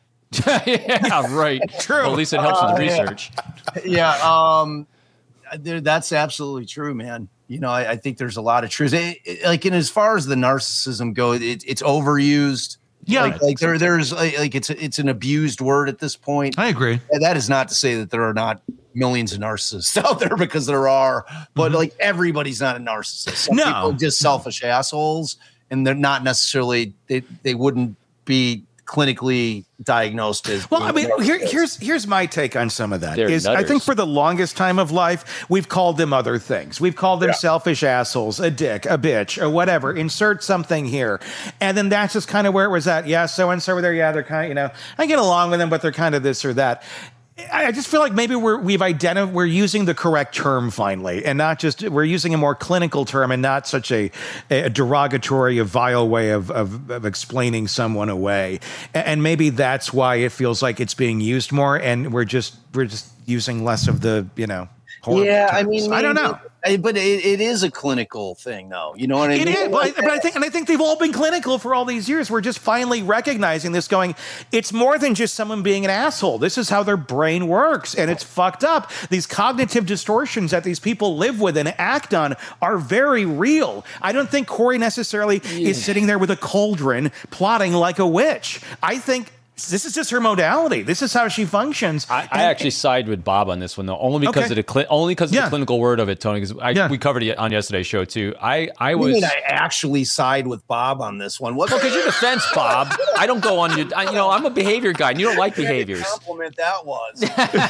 Yeah, right. True. Well, at least it helps uh, with the research. Yeah. yeah um, there, that's absolutely true, man. You know, I, I think there's a lot of truth. It, it, like, in as far as the narcissism goes, it, it's overused. Yeah, like, like there, there's like, like it's it's an abused word at this point. I agree. And that is not to say that there are not millions of narcissists out there, because there are. But mm-hmm. like everybody's not a narcissist. Some no, people are just selfish assholes, and they're not necessarily. They they wouldn't be clinically diagnosed as well. I mean, here, here's here's my take on some of that. They're is nutters. I think for the longest time of life, we've called them other things. We've called them yeah. selfish assholes, a dick, a bitch, or whatever. Insert something here, and then that's just kind of where it was at. Yeah, so and so over there. Yeah, they're kind of, you know, I get along with them, but they're kind of this or that. I just feel like maybe we're we've identified we're using the correct term finally, and not just we're using a more clinical term and not such a, a derogatory, a vile way of, of of explaining someone away. And maybe that's why it feels like it's being used more, and we're just we're just using less of the, you know. Yeah, terms. I mean, I don't know. But it, it is a clinical thing, though. You know what I it mean? It is, but I, but I think, and I think they've all been clinical for all these years. We're just finally recognizing this, going, it's more than just someone being an asshole. This is how their brain works, and it's fucked up. These cognitive distortions that these people live with and act on are very real. I don't think Corey necessarily yeah. is sitting there with a cauldron plotting like a witch. I think this is just her modality. This is how she functions. I, I actually side with Bob on this one, though, only because okay. of the cli- only because of yeah. the clinical word of it, Tony. Because yeah. we covered it on yesterday's show too. I I was. You mean I actually side with Bob on this one? What? Well, because your defense, Bob. I don't go on you. I, you know, I'm a behavior guy, and you don't like behaviors. Compliment that was.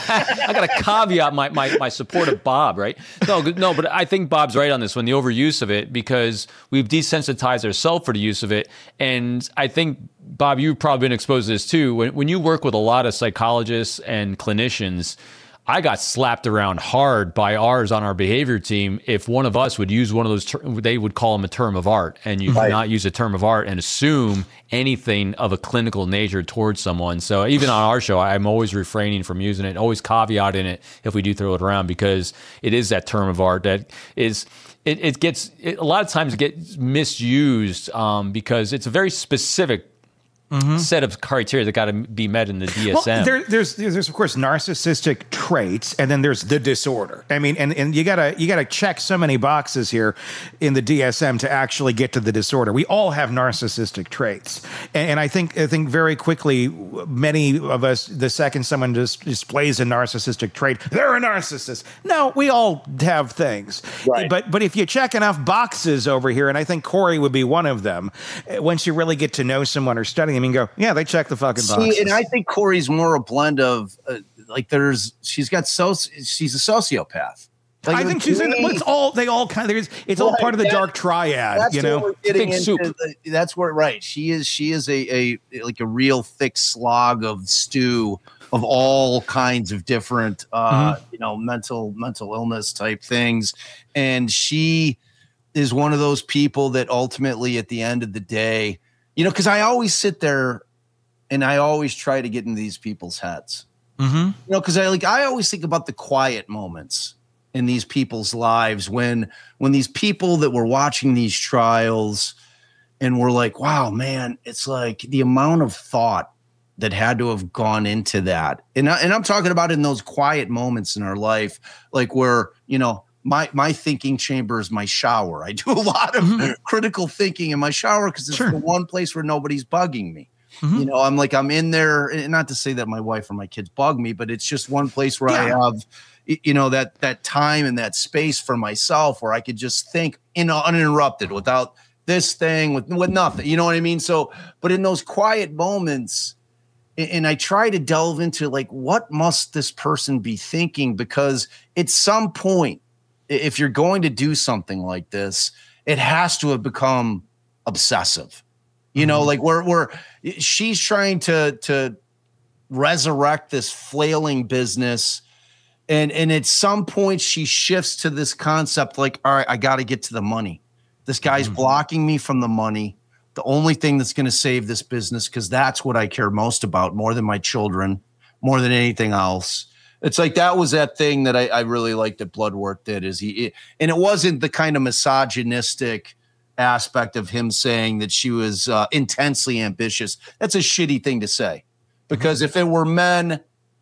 I got to caveat my, my my support of Bob, right? No, no, but I think Bob's right on this one. The overuse of it, because we've desensitized ourselves for the use of it, and I think. Bob, you've probably been exposed to this too. When when you work with a lot of psychologists and clinicians, I got slapped around hard by ours on our behavior team if one of us would use one of those, ter- they would call them a term of art, and you right. cannot use a term of art and assume anything of a clinical nature towards someone. So even on our show, I'm always refraining from using it, always caveating it if we do throw it around, because it is that term of art that is... It, it gets, it, a lot of times it gets misused um, because it's a very specific Mm-hmm. set of criteria that got to be met in the D S M. Well, there, there's, there's of course narcissistic traits, and then there's the disorder. I mean, and, and you gotta you gotta check so many boxes here in the D S M to actually get to the disorder. We all have narcissistic traits, and, and I think I think very quickly many of us, the second someone just displays a narcissistic trait, they're a narcissist. No, we all have things, right. but but if you check enough boxes over here, and I think Corey would be one of them, once you really get to know someone or study them. And go, yeah, they check the fucking boxes. See, and I think Corey's more a blend of uh, like there's she's got so she's a sociopath. Like, I think she's in. It's all they all kind of. It's all right, part of the that, dark triad. That's you know, what we're getting into the, that's where right. She is. She is a, a like a real thick slog of stew of all kinds of different, uh, mm-hmm. you know, mental mental illness type things, and she is one of those people that ultimately, at the end of the day. You know, because I always sit there and I always try to get in these people's heads. Mm-hmm. You know, because I like I always think about the quiet moments in these people's lives when when these people that were watching these trials and were like, wow, man, it's like the amount of thought that had to have gone into that. And, I, and I'm talking about in those quiet moments in our life, like where, you know, my my thinking chamber is my shower. I do a lot of mm-hmm. critical thinking in my shower because it's sure. the one place where nobody's bugging me. Mm-hmm. You know, I'm like, I'm in there, and not to say that my wife or my kids bug me, but it's just one place where yeah. I have, you know, that that time and that space for myself where I could just think, you know, uninterrupted without this thing, with, with nothing, you know what I mean? So, but in those quiet moments, and I try to delve into like, what must this person be thinking? Because at some point, if you're going to do something like this, it has to have become obsessive. You know, mm-hmm. like we're, we're, she's trying to, to resurrect this flailing business. And, and at some point she shifts to this concept, like, all right, I got to get to the money. This guy's mm-hmm. blocking me from the money. The only thing that's going to save this business, because that's what I care most about, more than my children, more than anything else. It's like that was that thing that I, I really liked that Bloodworth did. Is he, it, and it wasn't the kind of misogynistic aspect of him saying that she was uh, intensely ambitious. That's a shitty thing to say, because mm-hmm. if it were men,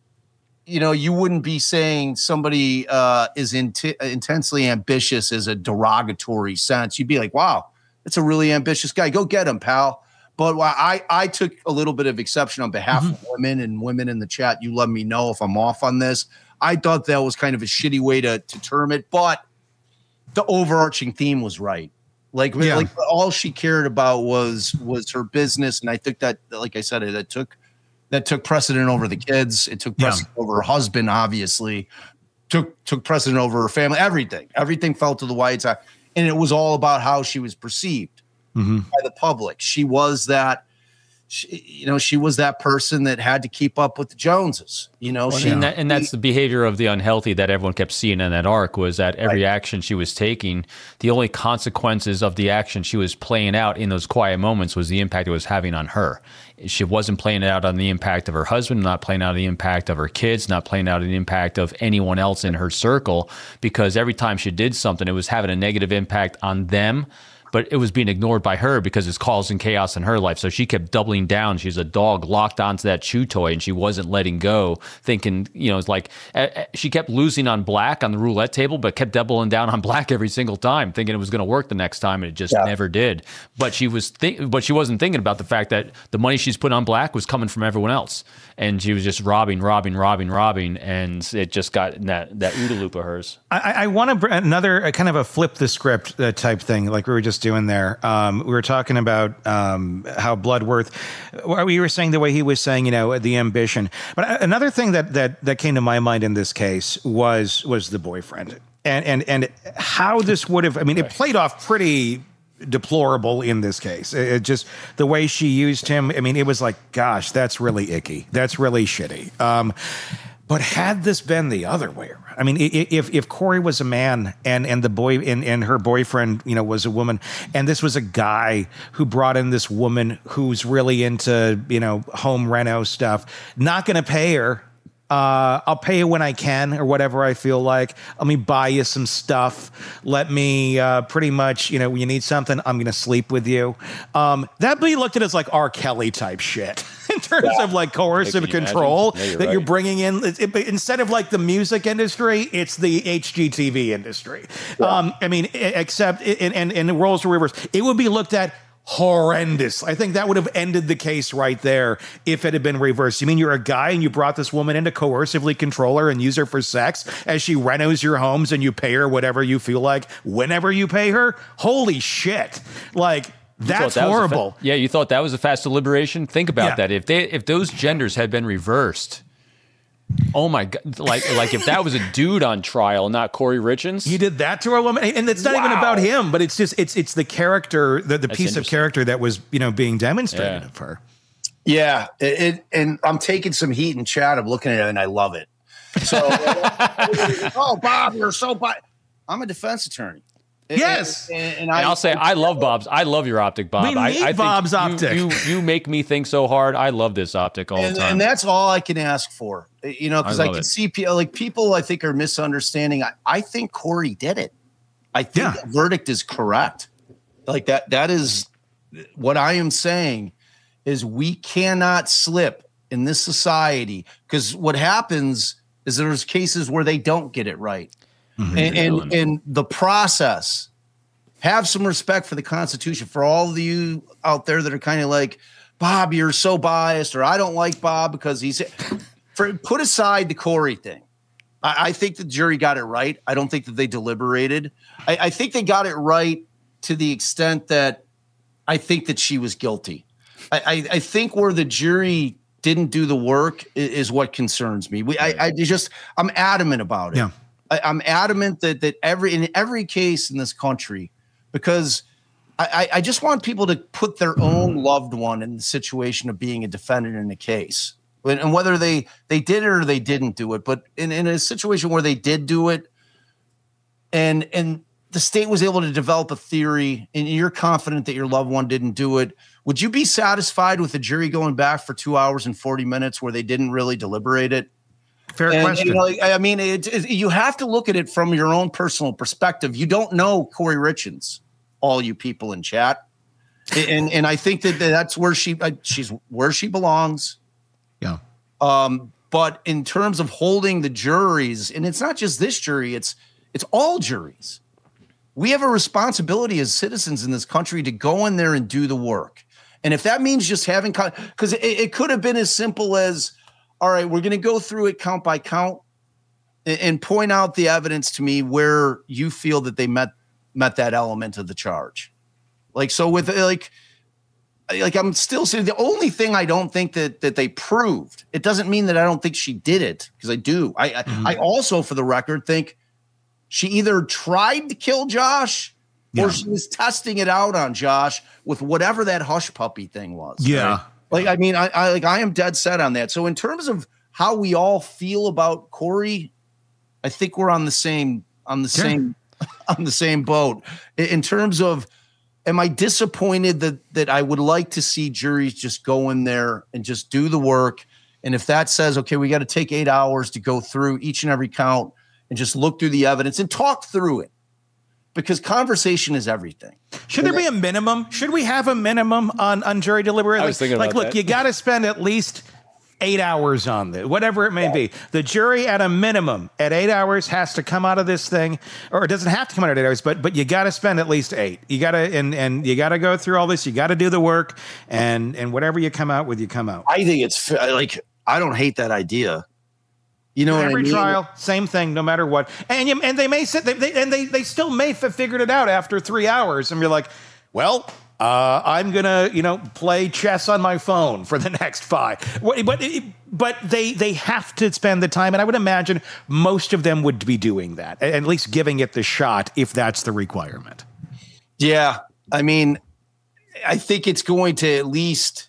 you know, you wouldn't be saying somebody uh, is in intensely ambitious as a derogatory sense. You'd be like, wow, that's a really ambitious guy. Go get him, pal. But I, I took a little bit of exception on behalf mm-hmm. of women and women in the chat. You let me know if I'm off on this. I thought that was kind of a shitty way to, to term it, but the overarching theme was right. Like, yeah. like all she cared about was was her business, and I think that, like I said, that took that took precedent over the kids. It took precedent yeah. over her husband, obviously. Took took precedent over her family. Everything, everything fell to the white side, and it was all about how she was perceived mm-hmm. by the public. She was that, she, you know, she was that person that had to keep up with the Joneses. You know, well, she and, that, and that's the behavior of the unhealthy that everyone kept seeing in that arc, was that every right. action she was taking, the only consequences of the action she was playing out in those quiet moments was the impact it was having on her. She wasn't playing it out on the impact of her husband, not playing out on the impact of her kids, not playing out on the impact of anyone else in her circle, because every time she did something, it was having a negative impact on them. But it was being ignored by her because it's causing chaos in her life. So she kept doubling down. She's a dog locked onto that chew toy, and she wasn't letting go, thinking, you know, it's like uh, she kept losing on black on the roulette table, but kept doubling down on black every single time, thinking it was going to work the next time, and it just yeah. never did. But she was, th- but she wasn't thinking about the fact that the money she's put on black was coming from everyone else, and she was just robbing, robbing, robbing, robbing, and it just got in that that OODA loop of hers. I, I want to br- another uh, kind of a flip the script uh, type thing, like we were just doing there. Um, we were talking about um, how Bloodworth, we were saying the way he was saying, you know, the ambition. But another thing that that that came to my mind in this case was was the boyfriend, and and and how this would have. I mean, it played off pretty deplorable in this case. It, it just the way she used him. I mean, it was like, gosh, that's really icky. That's really shitty. Um, But had this been the other way around, I mean, if if Corey was a man and and the boy and, and her boyfriend, you know, was a woman, and this was a guy who brought in this woman who's really into, you know, home reno stuff, not going to pay her. Uh, I'll pay you when I can or whatever I feel like. Let me buy you some stuff. Let me uh, pretty much, you know, when you need something, I'm going to sleep with you. Um, that'd be looked at as like R. Kelly type shit in terms yeah. of like coercive Can you control yeah, you're that right. you're bringing in. It, it, instead of like the music industry, it's the H G T V industry. Yeah. Um, I mean, except in, in, in the roles reversed, it would be looked at horrendous. I think that would have ended the case right there if it had been reversed. You mean you're a guy and you brought this woman in to coercively control her and use her for sex as she renos your homes, and you pay her whatever you feel like whenever you pay her? Holy shit. Like, that's that horrible. Fa- yeah, you thought that was a fast deliberation? Think about yeah. that. If they if those genders had been reversed, oh my God! Like, like if that was a dude on trial, not Corey Richins, he did that to a woman, and it's not wow. even about him, but it's just it's it's the character, the, the piece of character that was, you know, being demonstrated yeah. of her. Yeah, it, it and I'm taking some heat in chat. I'm looking at it and I love it. So, oh Bob, you're so Bob. I'm a defense attorney. Yes, and, and, and, I, and I'll say I love Bob's. I love your optic, Bob. We need I, I Bob's you, optic. You, you make me think so hard. I love this optic all and, the time, and that's all I can ask for. You know, because I, I can it. see people like people. I think are misunderstanding. I, I think Corey did it. I think yeah. the verdict is correct. Like that. That is what I am saying. Is we cannot slip in this society, because what happens is there's cases where they don't get it right. Mm-hmm. And, and and the process. Have some respect for the Constitution. For all of you out there that are kind of like, Bob, you're so biased, or I don't like Bob because he's for put aside the Corey thing. I, I think the jury got it right. I don't think that they deliberated. I, I think they got it right to the extent that I think that she was guilty. I, I, I think where the jury didn't do the work is, is what concerns me. We, I, I just, I'm adamant about it. Yeah. I, I'm adamant that that every in every case in this country, because I, I just want people to put their own loved one in the situation of being a defendant in a case, and whether they they did it or they didn't do it. But in, in a situation where they did do it, and and the state was able to develop a theory, and you're confident that your loved one didn't do it, would you be satisfied with the jury going back for two hours and forty minutes where they didn't really deliberate it? Fair and, question. You know, I mean, it, it, you have to look at it from your own personal perspective. You don't know Corey Richins, all you people in chat, and and I think that that's where she she's where she belongs. Yeah. Um. But in terms of holding the juries, and it's not just this jury; it's it's all juries. We have a responsibility as citizens in this country to go in there and do the work. And if that means just having, because it, it could have been as simple as, all right, we're going to go through it count by count and, and point out the evidence to me where you feel that they met met that element of the charge. Like, so with like, like I'm still saying the only thing I don't think that that they proved, it doesn't mean that I don't think she did it, because I do. I, mm-hmm. I I also, for the record, think she either tried to kill Josh or yeah. she was testing it out on Josh with whatever that hush puppy thing was. Yeah. Right? Like, I mean, I, I like I am dead set on that. So in terms of how we all feel about Corey, I think we're on the same on the sure. same on the same boat. In terms of, am I disappointed that that I would like to see juries just go in there and just do the work? And if that says, okay, we got to take eight hours to go through each and every count and just look through the evidence and talk through it, because conversation is everything. Should there be a minimum? Should we have a minimum on, on jury deliberation? I was thinking like, about look, that. you got to spend at least eight hours on this, whatever it may yeah. be. The jury at a minimum at eight hours has to come out of this thing, or it doesn't have to come out at eight hours, but but you got to spend at least eight. You got to and and you got to go through all this. You got to do the work, and and whatever you come out with, you come out. I think it's like, I don't hate that idea. You know, every what I mean? trial, same thing, no matter what. And you, and they may sit, they, they, and they they still may have figured it out after three hours, and you're like, well, uh, I'm gonna, you know, play chess on my phone for the next five. But but they they have to spend the time, and I would imagine most of them would be doing that, at least giving it the shot if that's the requirement. Yeah, I mean, I think it's going to at least,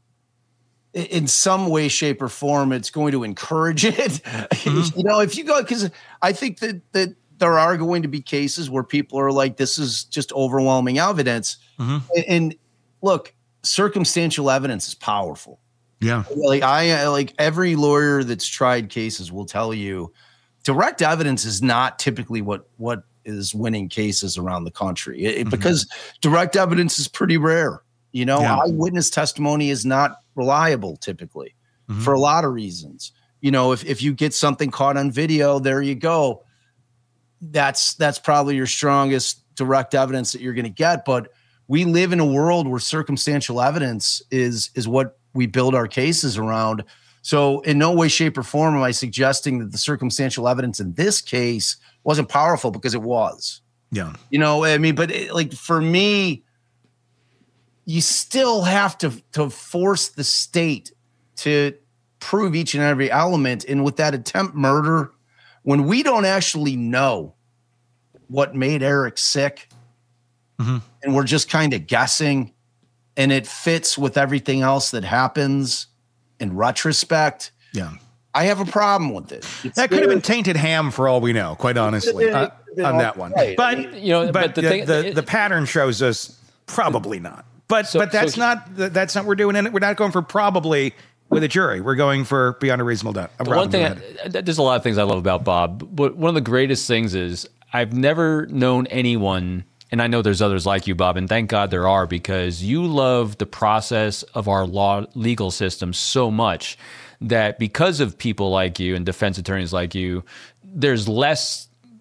in some way, shape, or form, it's going to encourage it. Mm-hmm. You know, if you go, because I think that that there are going to be cases where people are like, this is just overwhelming evidence. Mm-hmm. And, and look, circumstantial evidence is powerful. Yeah. Like I like every lawyer that's tried cases will tell you, direct evidence is not typically what what is winning cases around the country, it, mm-hmm. because direct evidence is pretty rare. You know, yeah. eyewitness testimony is not reliable typically, mm-hmm. for a lot of reasons. You know, if, if you get something caught on video, there you go. That's that's probably your strongest direct evidence that you're going to get. But we live in a world where circumstantial evidence is is what we build our cases around. So in no way, shape, or form am I suggesting that the circumstantial evidence in this case wasn't powerful, because it was. Yeah. You know, I mean, but it, like for me, you still have to to force the state to prove each and every element. And with that attempt murder, when we don't actually know what made Eric sick, mm-hmm. and we're just kind of guessing, and it fits with everything else that happens in retrospect, yeah, I have a problem with it. It's that could have been tainted ham for all we know, quite honestly, uh, on that one. Right. But you know, but, but the the, thing- the, it- the pattern shows us probably not. But So- but that's so- not that's not what we're doing. And we're not going for probably with a jury. We're going for beyond a reasonable doubt. The one thing, I, there's a lot of things I love about Bob, but one of the greatest things is I've never known anyone, and I know there's others like you, Bob, and thank God there are, because you love the process of our law legal system so much that because of people like you and defense attorneys like you, there's less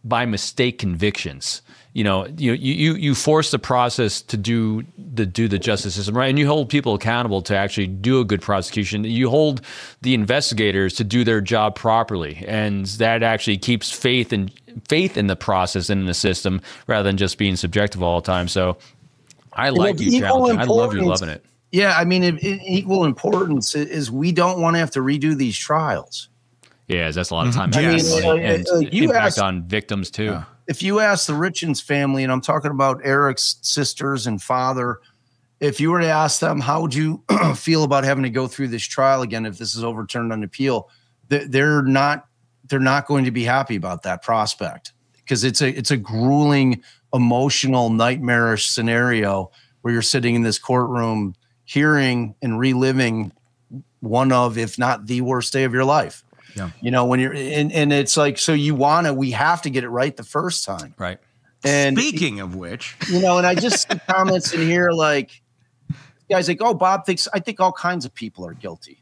by mistake convictions. You know, you you you force the process to do the do the justice system right, and you hold people accountable to actually do a good prosecution. You hold the investigators to do their job properly, and that actually keeps faith in faith in the process and in the system rather than just being subjective all the time. So, I like you challenging. I love you loving it. Yeah, I mean, it, it, equal importance is we don't want to have to redo these trials. Yeah, that's a lot of time. I mean, and, uh, and uh, you impact asked- on victims too. Yeah. If you ask the Richens family, and I'm talking about Eric's sisters and father, if you were to ask them, how would you feel about having to go through this trial again if this is overturned on appeal? They're not they're not going to be happy about that prospect, because it's a it's a grueling, emotional, nightmarish scenario where you're sitting in this courtroom hearing and reliving one of, if not the worst day of your life. Yeah. You know, when you're and, and it's like, so you want to, we have to get it right the first time. Right. And Speaking of which, you know, and I just see comments in here like, guys like, oh, Bob thinks, I think all kinds of people are guilty.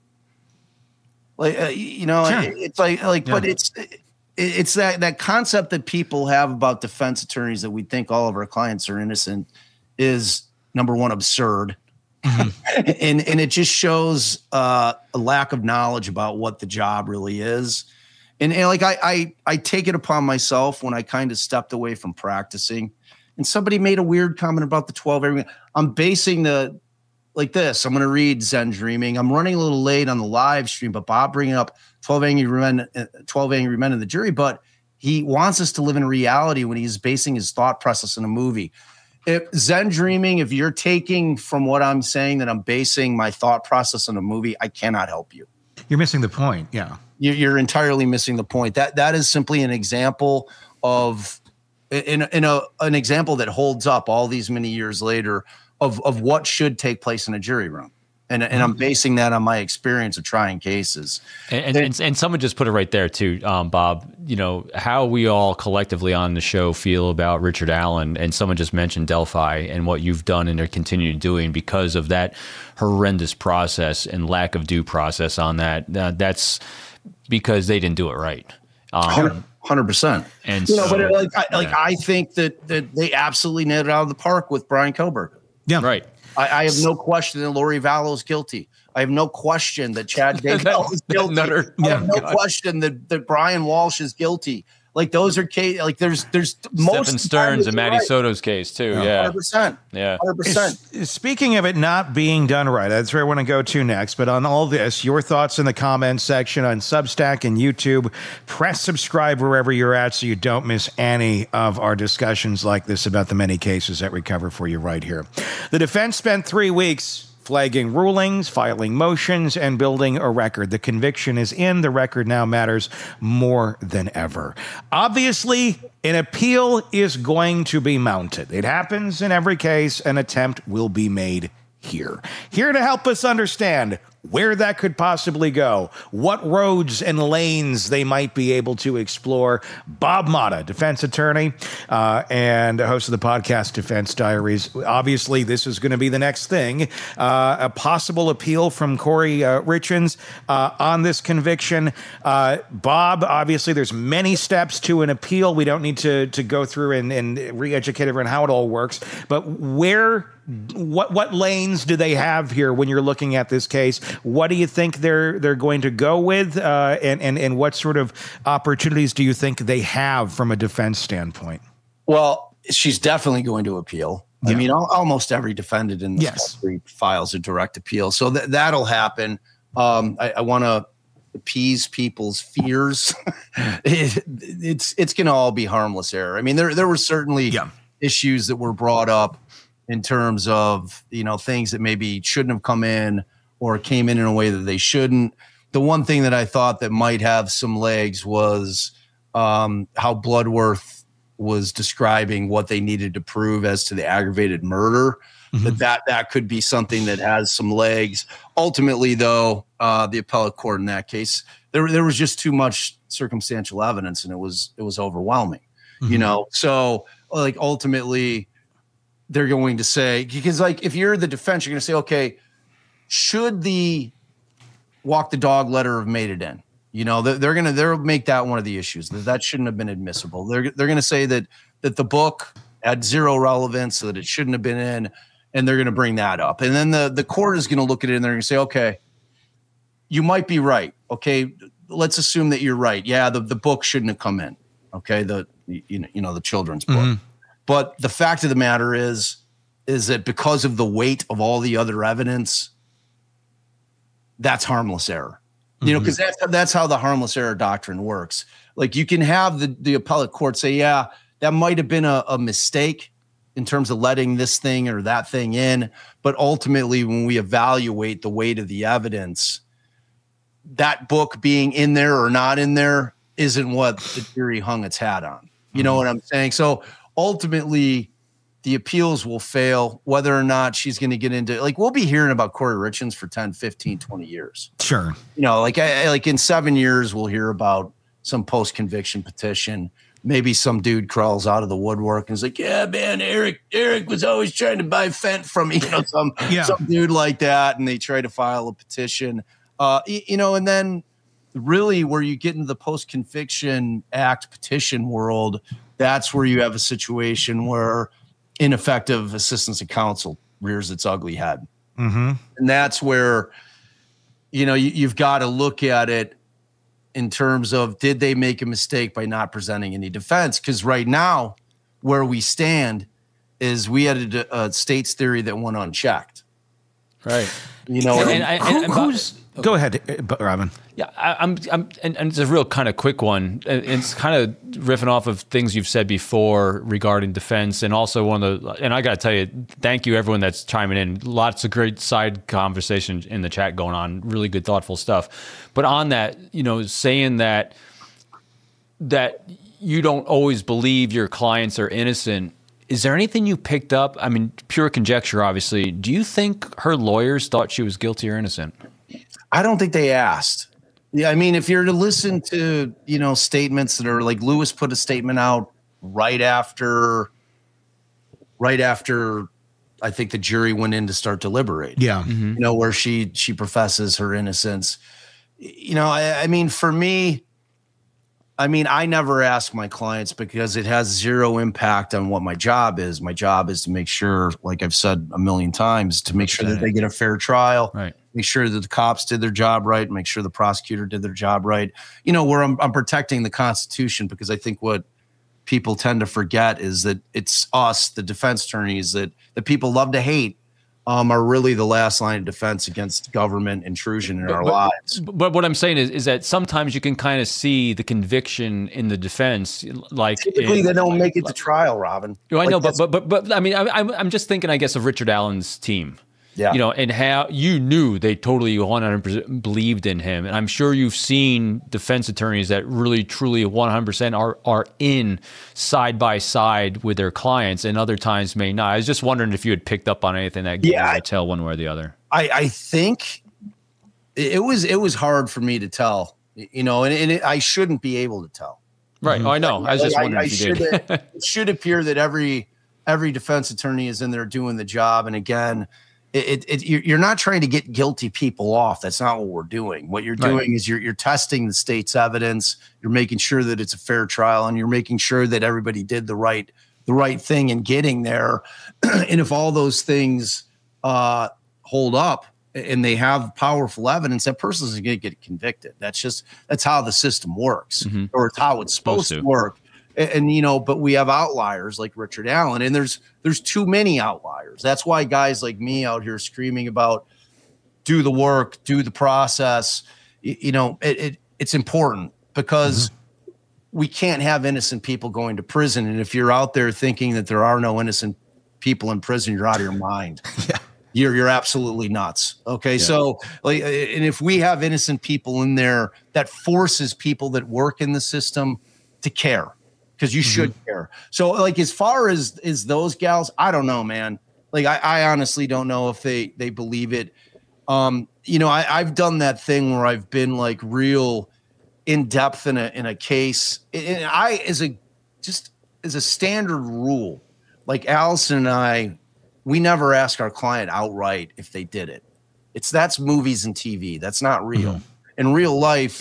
Like, uh, you know, Sure. it, it's like, like, Yeah. but it's, it, it's that, that concept that people have about defense attorneys that we think all of our clients are innocent is, number one, absurd. Mm-hmm. and and it just shows uh, a lack of knowledge about what the job really is. And, and like I, I I take it upon myself when I kind of stepped away from practicing. And somebody made a weird comment about the twelve angry. I'm basing the like this. I'm going to read Zen Dreaming. I'm running a little late on the live stream, but Bob bringing up twelve angry men, twelve angry men in the jury. But he wants us to live in reality when he's basing his thought process in a movie. If Zen Dreaming, if you're taking from what I'm saying that I'm basing my thought process on a movie, I cannot help you. you're missing the point. Yeah. You're, you're entirely missing the point. That that is simply an example of in, in a an example that holds up all these many years later of of what should take place in a jury room. And, and I'm basing that on my experience of trying cases. And, and, and someone just put it right there too, um, Bob, you know, how we all collectively on the show feel about Richard Allen, and someone just mentioned Delphi and what you've done and are continuing doing because of that horrendous process and lack of due process on that. Uh, that's because they didn't do it right. Um, one hundred percent. And you know, so, but like, I, like yeah. I think that, that they absolutely nailed it out of the park with Brian Koberger. Yeah. Right. I, I have no question that Lori Vallow is guilty. I have no question that Chad Daybell is guilty. Nutter. I have no God. question that, that Brian Walsh is guilty. Like those are case. Like there's there's most Stephen Stearns and Matty right. Soto's case too. one Yeah. hundred percent. Yeah. one hundred percent. S- Speaking of it not being done right, that's where I want to go to next. But on all this, your thoughts in the comments section on Substack and YouTube. Press subscribe wherever you're at so you don't miss any of our discussions like this about the many cases that we cover for you right here. The defense spent three weeks flagging rulings, filing motions, and building a record. The conviction is in. The record now matters more than ever. Obviously, an appeal is going to be mounted. It happens in every case. An attempt will be made here. Here to help us understand where that could possibly go, what roads and lanes they might be able to explore. Bob Motta, defense attorney uh, and host of the podcast Defense Diaries. Obviously, this is going to be the next thing. Uh, a possible appeal from Corey uh, Richens uh, on this conviction. Uh, Bob, obviously, there's many steps to an appeal. We don't need to, to go through and, and re-educate everyone how it all works. But where... What what lanes do they have here when you're looking at this case? What do you think they're they're going to go with, uh, and and and what sort of opportunities do you think they have from a defense standpoint? Well, she's definitely going to appeal. I Yeah. mean, al- almost every defendant in this Yes. country files a direct appeal, so th- that'll happen. Um, I, I want to appease people's fears. it, it's it's going to all be harmless error. I mean, there there were certainly Yeah. issues that were brought up in terms of, you know, things that maybe shouldn't have come in or came in in a way that they shouldn't. The one thing that I thought that might have some legs was um, how Bloodworth was describing what they needed to prove as to the aggravated murder. Mm-hmm. That, that that could be something that has some legs. Ultimately, though, uh, the appellate court in that case, there there was just too much circumstantial evidence, and it was it was overwhelming. Mm-hmm. You know, so like ultimately, they're going to say, because like if you're the defense, you're going to say, okay, should the walk the dog letter have made it in? You know, they're, they're gonna they'll make that one of the issues that that shouldn't have been admissible. They're they're gonna say that that the book had zero relevance, so that it shouldn't have been in, and they're gonna bring that up. And then the the court is gonna look at it and they're gonna say, okay, you might be right. Okay, let's assume that you're right. Yeah, the, the book shouldn't have come in. Okay, the you know, you know the children's book. Mm-hmm. But the fact of the matter is, is that because of the weight of all the other evidence, that's harmless error. You know, because that's that's how the harmless error doctrine works. Like you can have the the appellate court say, yeah, that might have been a, a mistake in terms of letting this thing or that thing in, but ultimately, when we evaluate the weight of the evidence, that book being in there or not in there isn't what the jury hung its hat on. You know what I'm saying? So ultimately, the appeals will fail, whether or not she's going to get into, like, we'll be hearing about Corey Richins for ten, fifteen, twenty years. Sure. You know, like, I, like in seven years, we'll hear about some post-conviction petition. Maybe some dude crawls out of the woodwork and is like, yeah, man, Eric, Eric was always trying to buy Fent from me, you know, some, yeah. some dude like that. And they try to file a petition, uh, you know, and then really where you get into the post-conviction act petition world, that's where you have a situation where ineffective assistance of counsel rears its ugly head. Mm-hmm. And that's where, you know, you, you've got to look at it in terms of, did they make a mistake by not presenting any defense? Because right now, where we stand is we had a, a state's theory that went unchecked. Right. You know, and, and, and, Who, and, and, who's go ahead, Robin. Yeah, I, I'm, I'm, and, and it's a real kind of quick one. And it's kind of riffing off of things you've said before regarding defense, and also one of the. And I got to tell you, thank you everyone that's chiming in. Lots of great side conversation in the chat going on. Really good, thoughtful stuff. But on that, you know, saying that that you don't always believe your clients are innocent. Is there anything you picked up? I mean, pure conjecture, obviously. Do you think her lawyers thought she was guilty or innocent? I don't think they asked. Yeah, I mean, if you're to listen to, you know, statements that are like Lewis put a statement out right after, right after, I think the jury went in to start deliberating. Yeah, mm-hmm. You know, where she she professes her innocence. You know, I, I mean, for me. I mean, I never ask my clients because it has zero impact on what my job is. My job is to make sure, like I've said a million times, to make sure that they get a fair trial, right. Make sure that the cops did their job right, make sure the prosecutor did their job right. You know, where I'm, I'm protecting the Constitution, because I think what people tend to forget is that it's us, the defense attorneys, that, that people love to hate, Um, are really the last line of defense against government intrusion in but, our but, lives. But what I'm saying is, is that sometimes you can kind of see the conviction in the defense, like typically in, they don't like, make it like, to trial, Robin. I like know, but, but but but I mean, I, I'm I'm just thinking, I guess, of Richard Allen's team. Yeah. You know, and how you knew they totally one hundred percent believed in him. And I'm sure you've seen defense attorneys that really, truly one hundred percent are, are in side by side with their clients, and other times may not. I was just wondering if you had picked up on anything that yeah, could tell one way or the other. I, I think it was it was hard for me to tell, you know, and, and it, I shouldn't be able to tell. Right. Mm-hmm. Oh, I know. I was just wondering I, I if you should, did. It should appear that every every defense attorney is in there doing the job. And again, It, it, it, you're not trying to get guilty people off. That's not what we're doing. What you're doing right. is you're, you're testing the state's evidence. You're making sure that it's a fair trial, and you're making sure that everybody did the right the right thing in getting there. And if all those things uh, hold up and they have powerful evidence, that person is going to get convicted. That's just that's how the system works, mm-hmm. or it's how it's supposed, supposed to work. And, and, you know, but we have outliers like Richard Allen, and there's there's too many outliers. That's why guys like me out here screaming about do the work, do the process. You, you know, it, it it's important, because mm-hmm. we can't have innocent people going to prison. And if you're out there thinking that there are no innocent people in prison, you're out of your mind. Yeah. You're you're absolutely nuts. Okay, yeah. So like, and if we have innocent people in there, that forces people that work in the system to care. Because you should mm-hmm. care. So, like, as far as is those gals, I don't know, man. Like, I, I honestly don't know if they they believe it. Um, you know, I, I've done that thing where I've been like real in depth in a in a case, and I as a just as a standard rule, like Allison and I, we never ask our client outright if they did it. It's that's movies and T V. That's not real. Mm-hmm. In real life,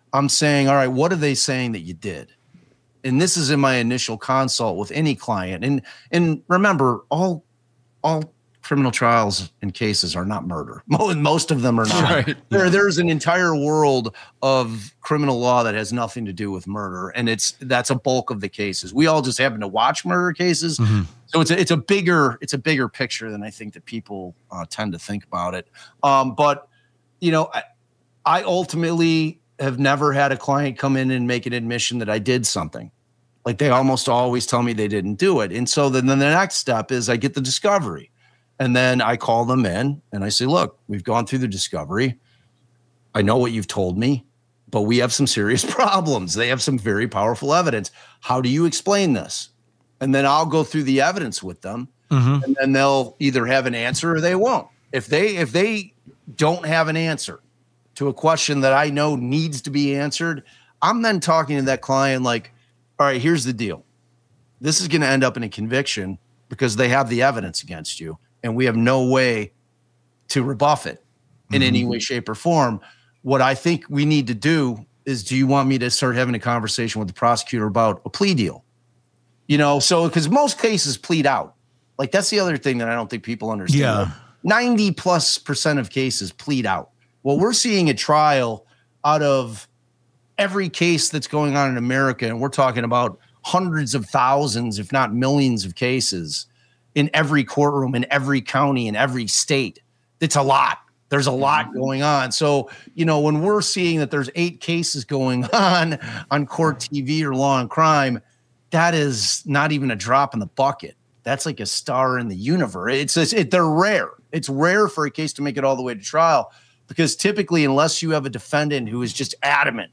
I'm saying, all right, what are they saying that you did? And this is in my initial consult with any client. And and remember, all all criminal trials and cases are not murder. Most of them are not. Right. There, there's an entire world of criminal law that has nothing to do with murder, and it's that's a bulk of the cases. We all just happen to watch murder cases, mm-hmm. so it's a, it's a bigger it's a bigger picture than I think that people uh, tend to think about it. Um, but you know, I, I ultimately have never had a client come in and make an admission that I did something. Like they almost always tell me they didn't do it, and so then, then the next step is I get the discovery. And then I call them in and I say, look, we've gone through the discovery. I know what you've told me, but we have some serious problems. They have some very powerful evidence. How do you explain this? And then I'll go through the evidence with them, mm-hmm. and then they'll either have an answer or they won't. If they if they don't have an answer to a question that I know needs to be answered, I'm then talking to that client like, all right, here's the deal. This is going to end up in a conviction because they have the evidence against you. And we have no way to rebuff it in mm-hmm. any way, shape, or form. What I think we need to do is, do you want me to start having a conversation with the prosecutor about a plea deal? You know, so because most cases plead out. Like that's the other thing that I don't think people understand. Yeah. ninety plus percent of cases plead out. Well, we're seeing a trial out of every case that's going on in America. And we're talking about hundreds of thousands, if not millions of cases in every courtroom, in every county, in every state. It's a lot. There's a lot going on. So, you know, when we're seeing that there's eight cases going on on Court T V or Law and Crime, that is not even a drop in the bucket. That's like a star in the universe. It's, it's it, they're rare. It's rare for a case to make it all the way to trial because typically, unless you have a defendant who is just adamant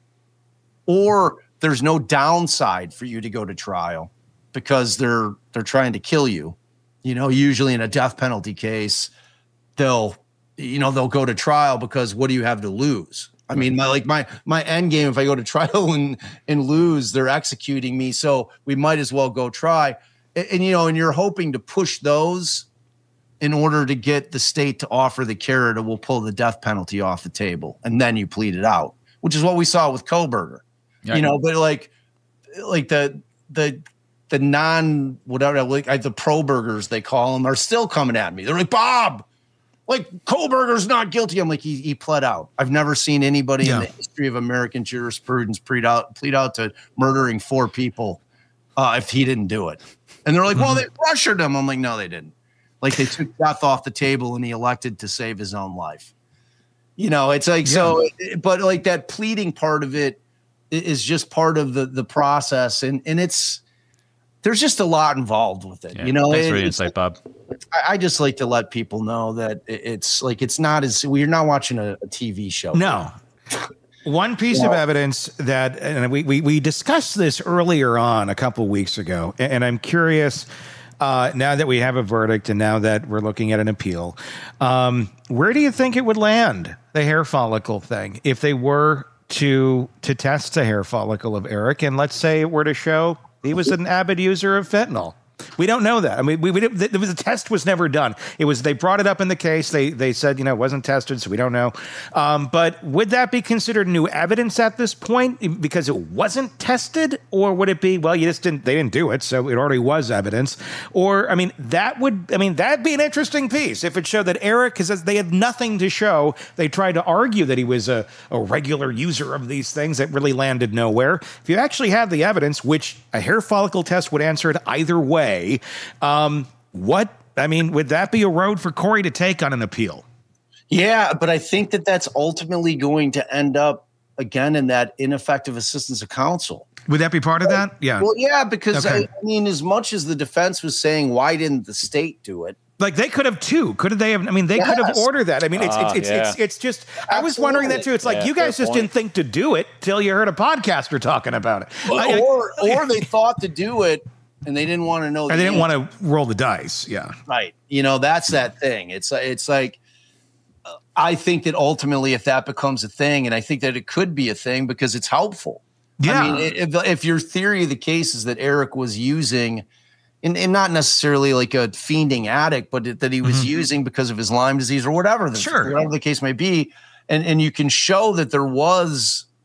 or there's no downside for you to go to trial because they're they're trying to kill you. You know, usually in a death penalty case, they'll, you know, they'll go to trial because what do you have to lose? I mean, my like my my end game, if I go to trial and and lose, they're executing me. So we might as well go try. And, and you know, and you're hoping to push those in order to get the state to offer the carrot, or will pull the death penalty off the table, and then you plead it out, which is what we saw with Kohberger. Yeah, you know, but like like the the. The non whatever like I, the pro burgers they call them are still coming at me. They're like, Bob, like Kohberger's not guilty. I'm like, he, he pled out. I've never seen anybody yeah. in the history of American jurisprudence plead out plead out to murdering four people uh, if he didn't do it. And they're like, well, they pressured him. I'm like, no, they didn't. Like they took death off the table and he elected to save his own life. You know, it's like yeah. so, but like that pleading part of it is just part of the the process, and and it's. There's just a lot involved with it, yeah, you know. Thanks for your insight, Bob. I, I just like to let people know that it's like it's not as we're not watching a, a T V show. No, one piece yeah. of evidence that, and we, we we discussed this earlier on a couple weeks ago, and, and I'm curious uh, now that we have a verdict and now that we're looking at an appeal, um, where do you think it would land, the hair follicle thing, if they were to to test the hair follicle of Eric, and let's say it were to show he was an avid user of fentanyl? We don't know that. I mean, we, we the, the test was never done. It was they brought it up in the case. They they said, you know, it wasn't tested, so we don't know. Um, but would that be considered new evidence at this point because it wasn't tested, or would it be, well, you just didn't they didn't do it, so it already was evidence? Or I mean, that would I mean that'd be an interesting piece if it showed that Eric, because they had nothing to show. They tried to argue that he was a, a regular user of these things that really landed nowhere. If you actually have the evidence, which a hair follicle test would answer it either way. Um, what, I mean, would that be a road for Corey to take on an appeal? Yeah, but I think that that's ultimately going to end up again in that ineffective assistance of counsel. Would that be part of that? Yeah. Well, yeah, because okay. I, I mean, as much as the defense was saying, why didn't the state do it? Like they could have too. Could they have? I mean, they yes. could have ordered that. I mean, it's it's it's, uh, yeah. it's it's just. Absolutely. I was wondering that too. It's like yeah, you guys just point. didn't think to do it till you heard a podcaster talking about it, or I, or, or they thought to do it. And they didn't want to know. The they didn't answer. want to roll the dice. Yeah. Right. You know, that's that thing. It's it's like, uh, I think that ultimately if that becomes a thing, and I think that it could be a thing because it's helpful. Yeah. I mean, if, if your theory of the case is that Eric was using, and, and not necessarily like a fiending addict, but that he was mm-hmm. using because of his Lyme disease or whatever, the, sure. whatever the case may be. And, and you can show that there was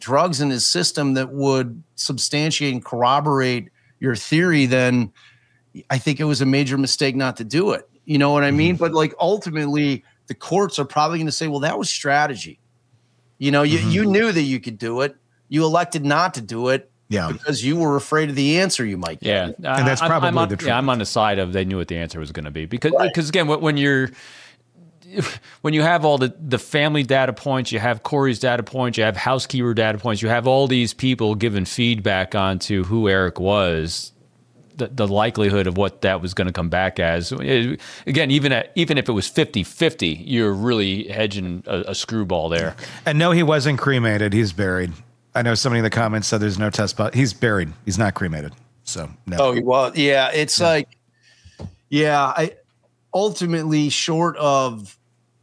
drugs in his system that would substantiate and corroborate your theory, then I think it was a major mistake not to do it. You know what I mean? Mm-hmm. But like ultimately, the courts are probably going to say, well, that was strategy. You know, you, mm-hmm. you knew that you could do it. You elected not to do it. Yeah, because you were afraid of the answer you might get. Yeah, and that's probably I'm on, the truth. Yeah, I'm on the side of they knew what the answer was going to be because Right. because again, when you're when you have all the, the family data points, you have Corey's data points, you have housekeeper data points, you have all these people giving feedback onto who Eric was. The, the likelihood of what that was going to come back as, it, again, even at, even if it was fifty-fifty, you're really hedging a, a screwball there. And no, he wasn't cremated. He's buried. I know somebody in the comments said there's no test, but he's buried. He's not cremated. So no. Oh, well, yeah, it's yeah. like, yeah, I ultimately short of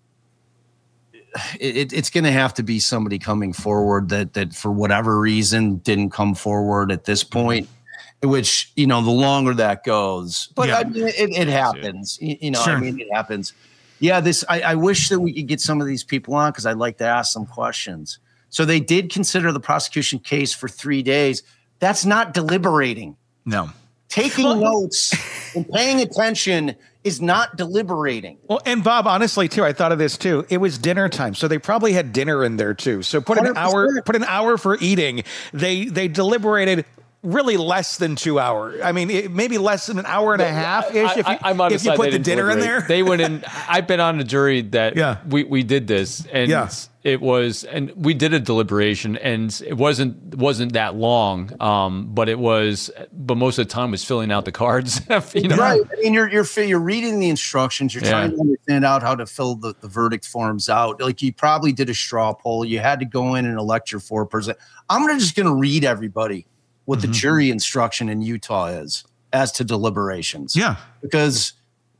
it, it's going to have to be somebody coming forward that, that for whatever reason didn't come forward at this point, which, you know, the longer that goes, but yeah. I mean, it, it happens, you, you know, sure. I mean, it happens. Yeah. This, I, I wish that we could get some of these people on, cause I'd like to ask some questions. So they did consider the prosecution case for three days. That's not deliberating. No. Taking notes and paying attention is not deliberating. Well, and Bob, honestly, too, I thought of this too. It was dinner time, so they probably had dinner in there too. So put an one hundred percent hour, put an hour for eating. They they deliberated really less than two hours. I mean, it, maybe less than an hour and a half ish. If you, I, I'm on if you put the dinner in there, they went in. I've been on a jury that yeah. we we did this, and yeah. it was, and we did a deliberation, and it wasn't wasn't that long, um, but it was, but most of the time was filling out the cards. You know? Right. I mean, you're you're you're reading the instructions. You're yeah. trying to understand out how to fill the, the verdict forms out. Like you probably did a straw poll. You had to go in and elect your four person. I'm gonna just going to read everybody what mm-hmm. the jury instruction in Utah is as to deliberations. Yeah. Because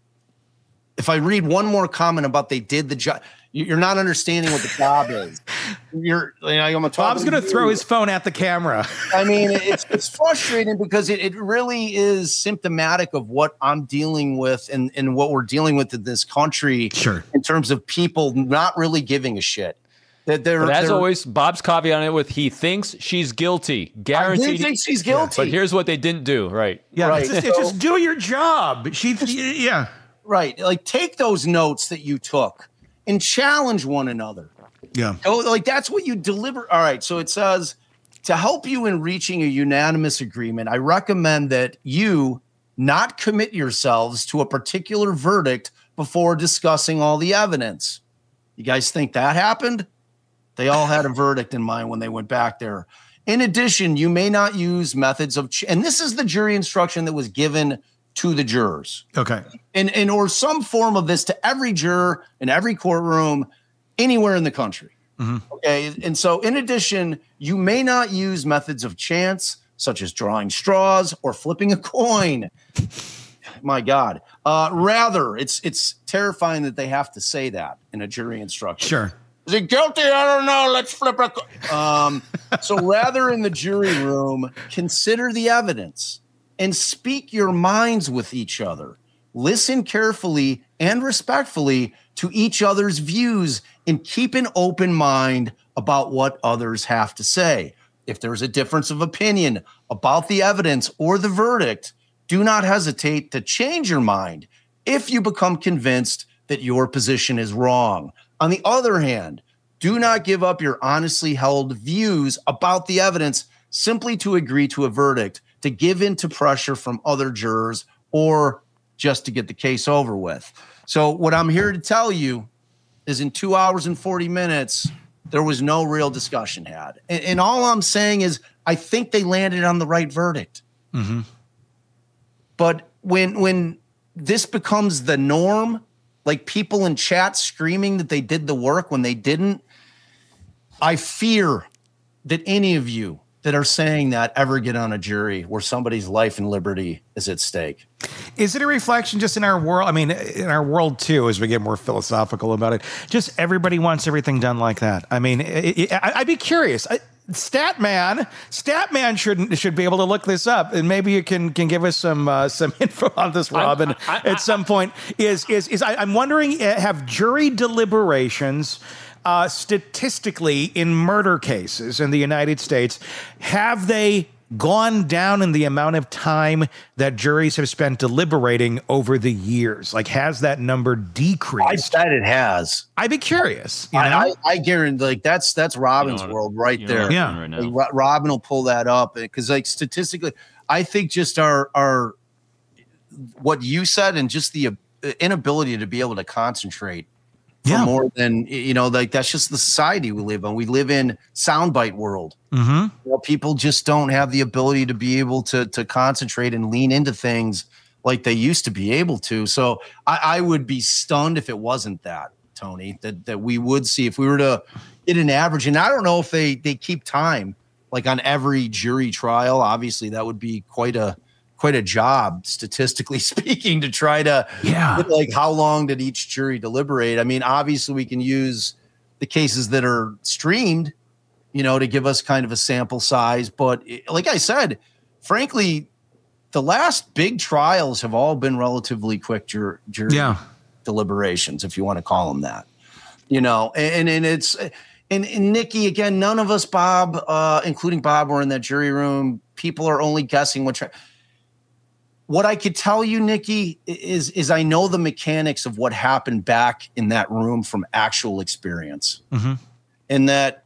if I read one more comment about they did the job, you're not understanding what the job is. You're, you know, I'm Bob's going to throw his phone at the camera. I mean, it's it's frustrating because it, it really is symptomatic of what I'm dealing with and, and what we're dealing with in this country. Sure. In terms of people not really giving a shit. That they're, but as they're, always, Bob's caveat on it with he thinks she's guilty. Guaranteed. I do think she's guilty. But here's what they didn't do. Right. Yeah. Right. It's just, it's just do your job. She. Yeah. Right. Like take those notes that you took and challenge one another. Yeah. Oh, like that's what you deliver. All right. So it says to help you in reaching a unanimous agreement, I recommend that you not commit yourselves to a particular verdict before discussing all the evidence. You guys think that happened? They all had a verdict in mind when they went back there. In addition, you may not use methods of, ch- and this is the jury instruction that was given to the jurors. Okay. And, and or some form of this to every juror in every courtroom, anywhere in the country. Mm-hmm. Okay. And so in addition, you may not use methods of chance, such as drawing straws or flipping a coin. My God. Uh, rather, it's it's terrifying that they have to say that in a jury instruction. Sure. Is he guilty? I don't know. Let's flip a coin. Um, so rather in the jury room, consider the evidence and speak your minds with each other. Listen carefully and respectfully to each other's views and keep an open mind about what others have to say. If there's a difference of opinion about the evidence or the verdict, do not hesitate to change your mind if you become convinced that your position is wrong. On the other hand, do not give up your honestly held views about the evidence simply to agree to a verdict, to give in to pressure from other jurors, or just to get the case over with. So what I'm here to tell you is in two hours and forty minutes, there was no real discussion had. And, and all I'm saying is I think they landed on the right verdict. Mm-hmm. But when when this becomes the norm, like people in chat screaming that they did the work when they didn't, I fear that any of you that are saying that ever get on a jury where somebody's life and liberty is at stake. Is it a reflection just in our world? I mean, in our world too, as we get more philosophical about it, just everybody wants everything done like that. I mean, it, it, I, I'd be curious. I, Statman, Statman should should be able to look this up, and maybe you can can give us some uh, some info on this, Robin, I, I, I, at some point. Is is is I, I'm wondering, have jury deliberations uh, statistically in murder cases in the United States, have they gone down in the amount of time that juries have spent deliberating over the years? Like, has that number decreased? I bet it has. I'd be curious. You know? I, I, I guarantee, like that's that's Robin's You know, world right you know there. what I'm Yeah. doing right now. Like, Ro- Robin will pull that up because, like, statistically, I think just our our what you said and just the uh, inability to be able to concentrate for Yeah. more than, you know, like that's just the society we live in. We live in soundbite world. Mm-hmm. You know, people just don't have the ability to be able to to concentrate and lean into things like they used to be able to. So I, I would be stunned if it wasn't that, Tony, that that we would see if we were to get an average. And I don't know if they they keep time like on every jury trial. Obviously, that would be quite a quite a job, statistically speaking, to try to Yeah. like how long did each jury deliberate. I mean, obviously, we can use the cases that are streamed, you know, to give us kind of a sample size. But like I said, frankly, the last big trials have all been relatively quick jur- jury Yeah. deliberations, if you want to call them that. You know, and and it's and, and Nikki, again, none of us, Bob, uh, including Bob, were in that jury room. People are only guessing what. Tri- what I could tell you, Nikki, is is I know the mechanics of what happened back in that room from actual experience, Mm-hmm. and that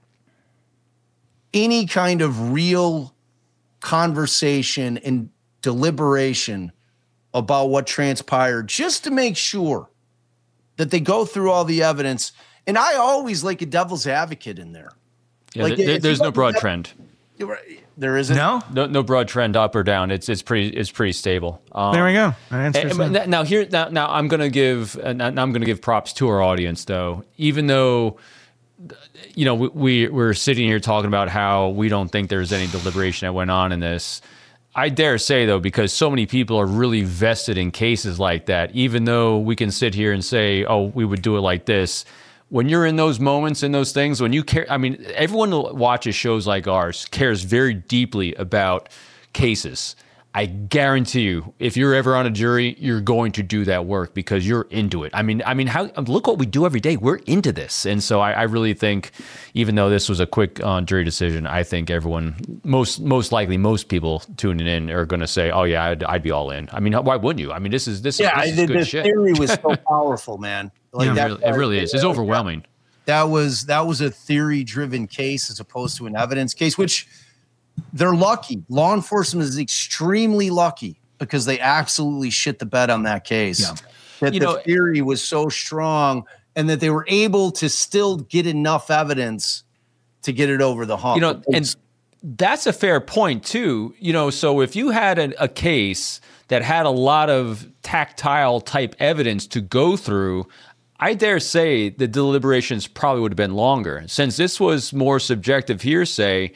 any kind of real conversation and deliberation about what transpired, just to make sure that they go through all the evidence. And I always like a devil's advocate in there. Yeah, Like, there- if there's you no look broad at- trend. There isn't. No? No, no broad trend up or down. It's it's pretty it's pretty stable. Um, There we go. That and- answers and that. now here now, now I'm gonna give uh, now I'm gonna give props to our audience though. Even though you know we, we we're sitting here talking about how we don't think there's any deliberation that went on in this. I dare say though, because so many people are really vested in cases like that. Even though we can sit here and say, "Oh, we would do it like this." When you're in those moments, in those things, when you care, I mean, everyone who watches shows like ours cares very deeply about cases. I guarantee you, if you're ever on a jury, you're going to do that work because you're into it. I mean, I mean, how look what we do every day. We're into this, and so I, I really think, even though this was a quick uh, jury decision, I think everyone, most most likely, most people tuning in are going to say, "Oh yeah, I'd, I'd be all in." I mean, why wouldn't you? I mean, this is this, Yeah, is, this the, is good the shit. theory was so powerful, man. Like it, that really, it really is. It's overwhelming. That was that was a theory-driven case as opposed to an evidence case, which they're lucky. Law enforcement is extremely lucky because they absolutely shit the bed on that case. Yeah. That You the know- theory was so strong and that they were able to still get enough evidence to get it over the hump. You know, and that's a fair point too. You know, so if you had a, a case that had a lot of tactile type evidence to go through, I dare say the deliberations probably would have been longer. Since this was more subjective hearsay,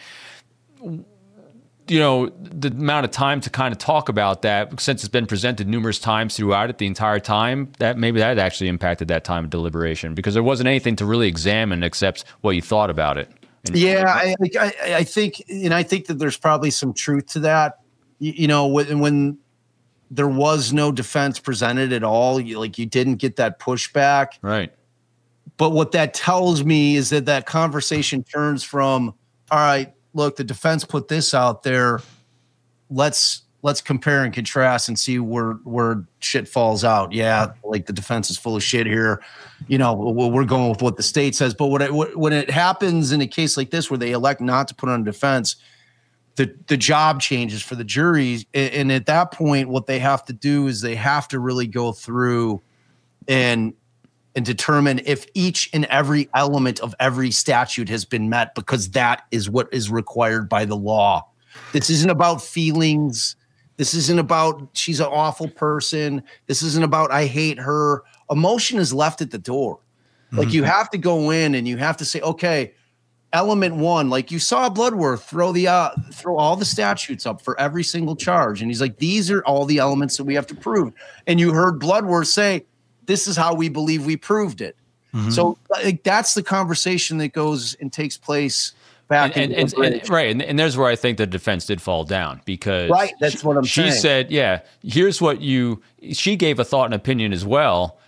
you know, the amount of time to kind of talk about that, since it's been presented numerous times throughout it the entire time, that maybe that actually impacted that time of deliberation because there wasn't anything to really examine except what you thought about it. And Yeah, I, I, I think, and I think that there's probably some truth to that. You, you know, when, when there was no defense presented at all, you, like you didn't get that pushback. Right. But what that tells me is that that conversation turns from, all right, look, the defense put this out there. Let's let's compare and contrast and see where where shit falls out. Yeah, like the defense is full of shit here. You know, we're going with what the state says. But when it, when it happens in a case like this where they elect not to put on defense, the the job changes for the juries. And at that point, what they have to do is they have to really go through and and determine if each and every element of every statute has been met, because that is what is required by the law. This isn't about feelings. This isn't about she's an awful person. This isn't about I hate her. Emotion is left at the door. Mm-hmm. Like you have to go in and you have to say, okay, element one, like you saw Bloodworth throw the uh, throw all the statutes up for every single charge, and he's like, these are all the elements that we have to prove. And you heard Bloodworth say, this is how we believe we proved it. Mm-hmm. So like, that's the conversation that goes and takes place back and, in and, and, and right, and, and there's where I think the defense did fall down because right, that's she, what I'm she saying. said, yeah, here's what you. She gave a thought and opinion as well,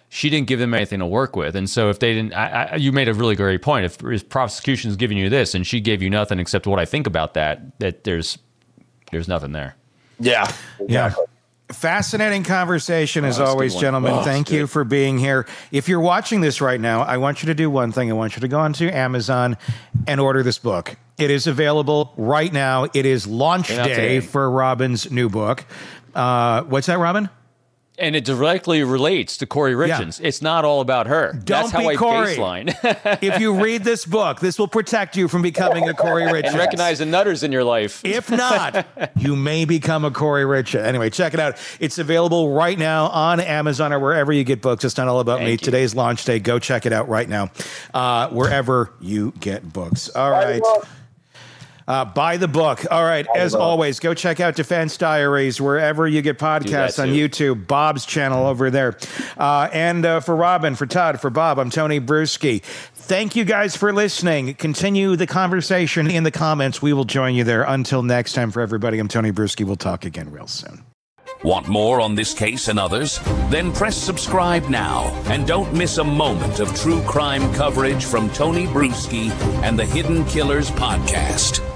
she didn't give them anything to work with. And so if they didn't, I, I, you made a really great point. If, if prosecution's giving you this and she gave you nothing except what I think about that, that there's there's nothing there. Yeah. Yeah. Fascinating conversation as Oh, that's a always, good one. gentlemen. Oh, Thank that's you good. for being here. If you're watching this right now, I want you to do one thing. I want you to go onto Amazon and order this book. It is available right now. It is launch Yeah, day today. for Robin's new book. Uh, what's that, Robin? And it directly relates to Corey Richens. It's not all about her. Don't That's how be I Corey. baseline. If you read this book, this will protect you from becoming a Corey Richens. And recognize the nutters in your life. If not, you may become a Corey Richens. Anyway, check it out. It's available right now on Amazon or wherever you get books. It's not all about Thank me. you. Today's launch day. Go check it out right now, uh, wherever you get books. All right. Uh, buy the book. All right. As always, go check out Defense Diaries wherever you get podcasts on too. YouTube. Bob's channel over there. Uh, and uh, for Robin, for Todd, for Bob, I'm Tony Bruschi. Thank you guys for listening. Continue the conversation in the comments. We will join you there. Until next time, for everybody, I'm Tony Bruschi. We'll talk again real soon. Want more on this case and others? Then press subscribe now and don't miss a moment of true crime coverage from Tony Bruschi and the Hidden Killers podcast.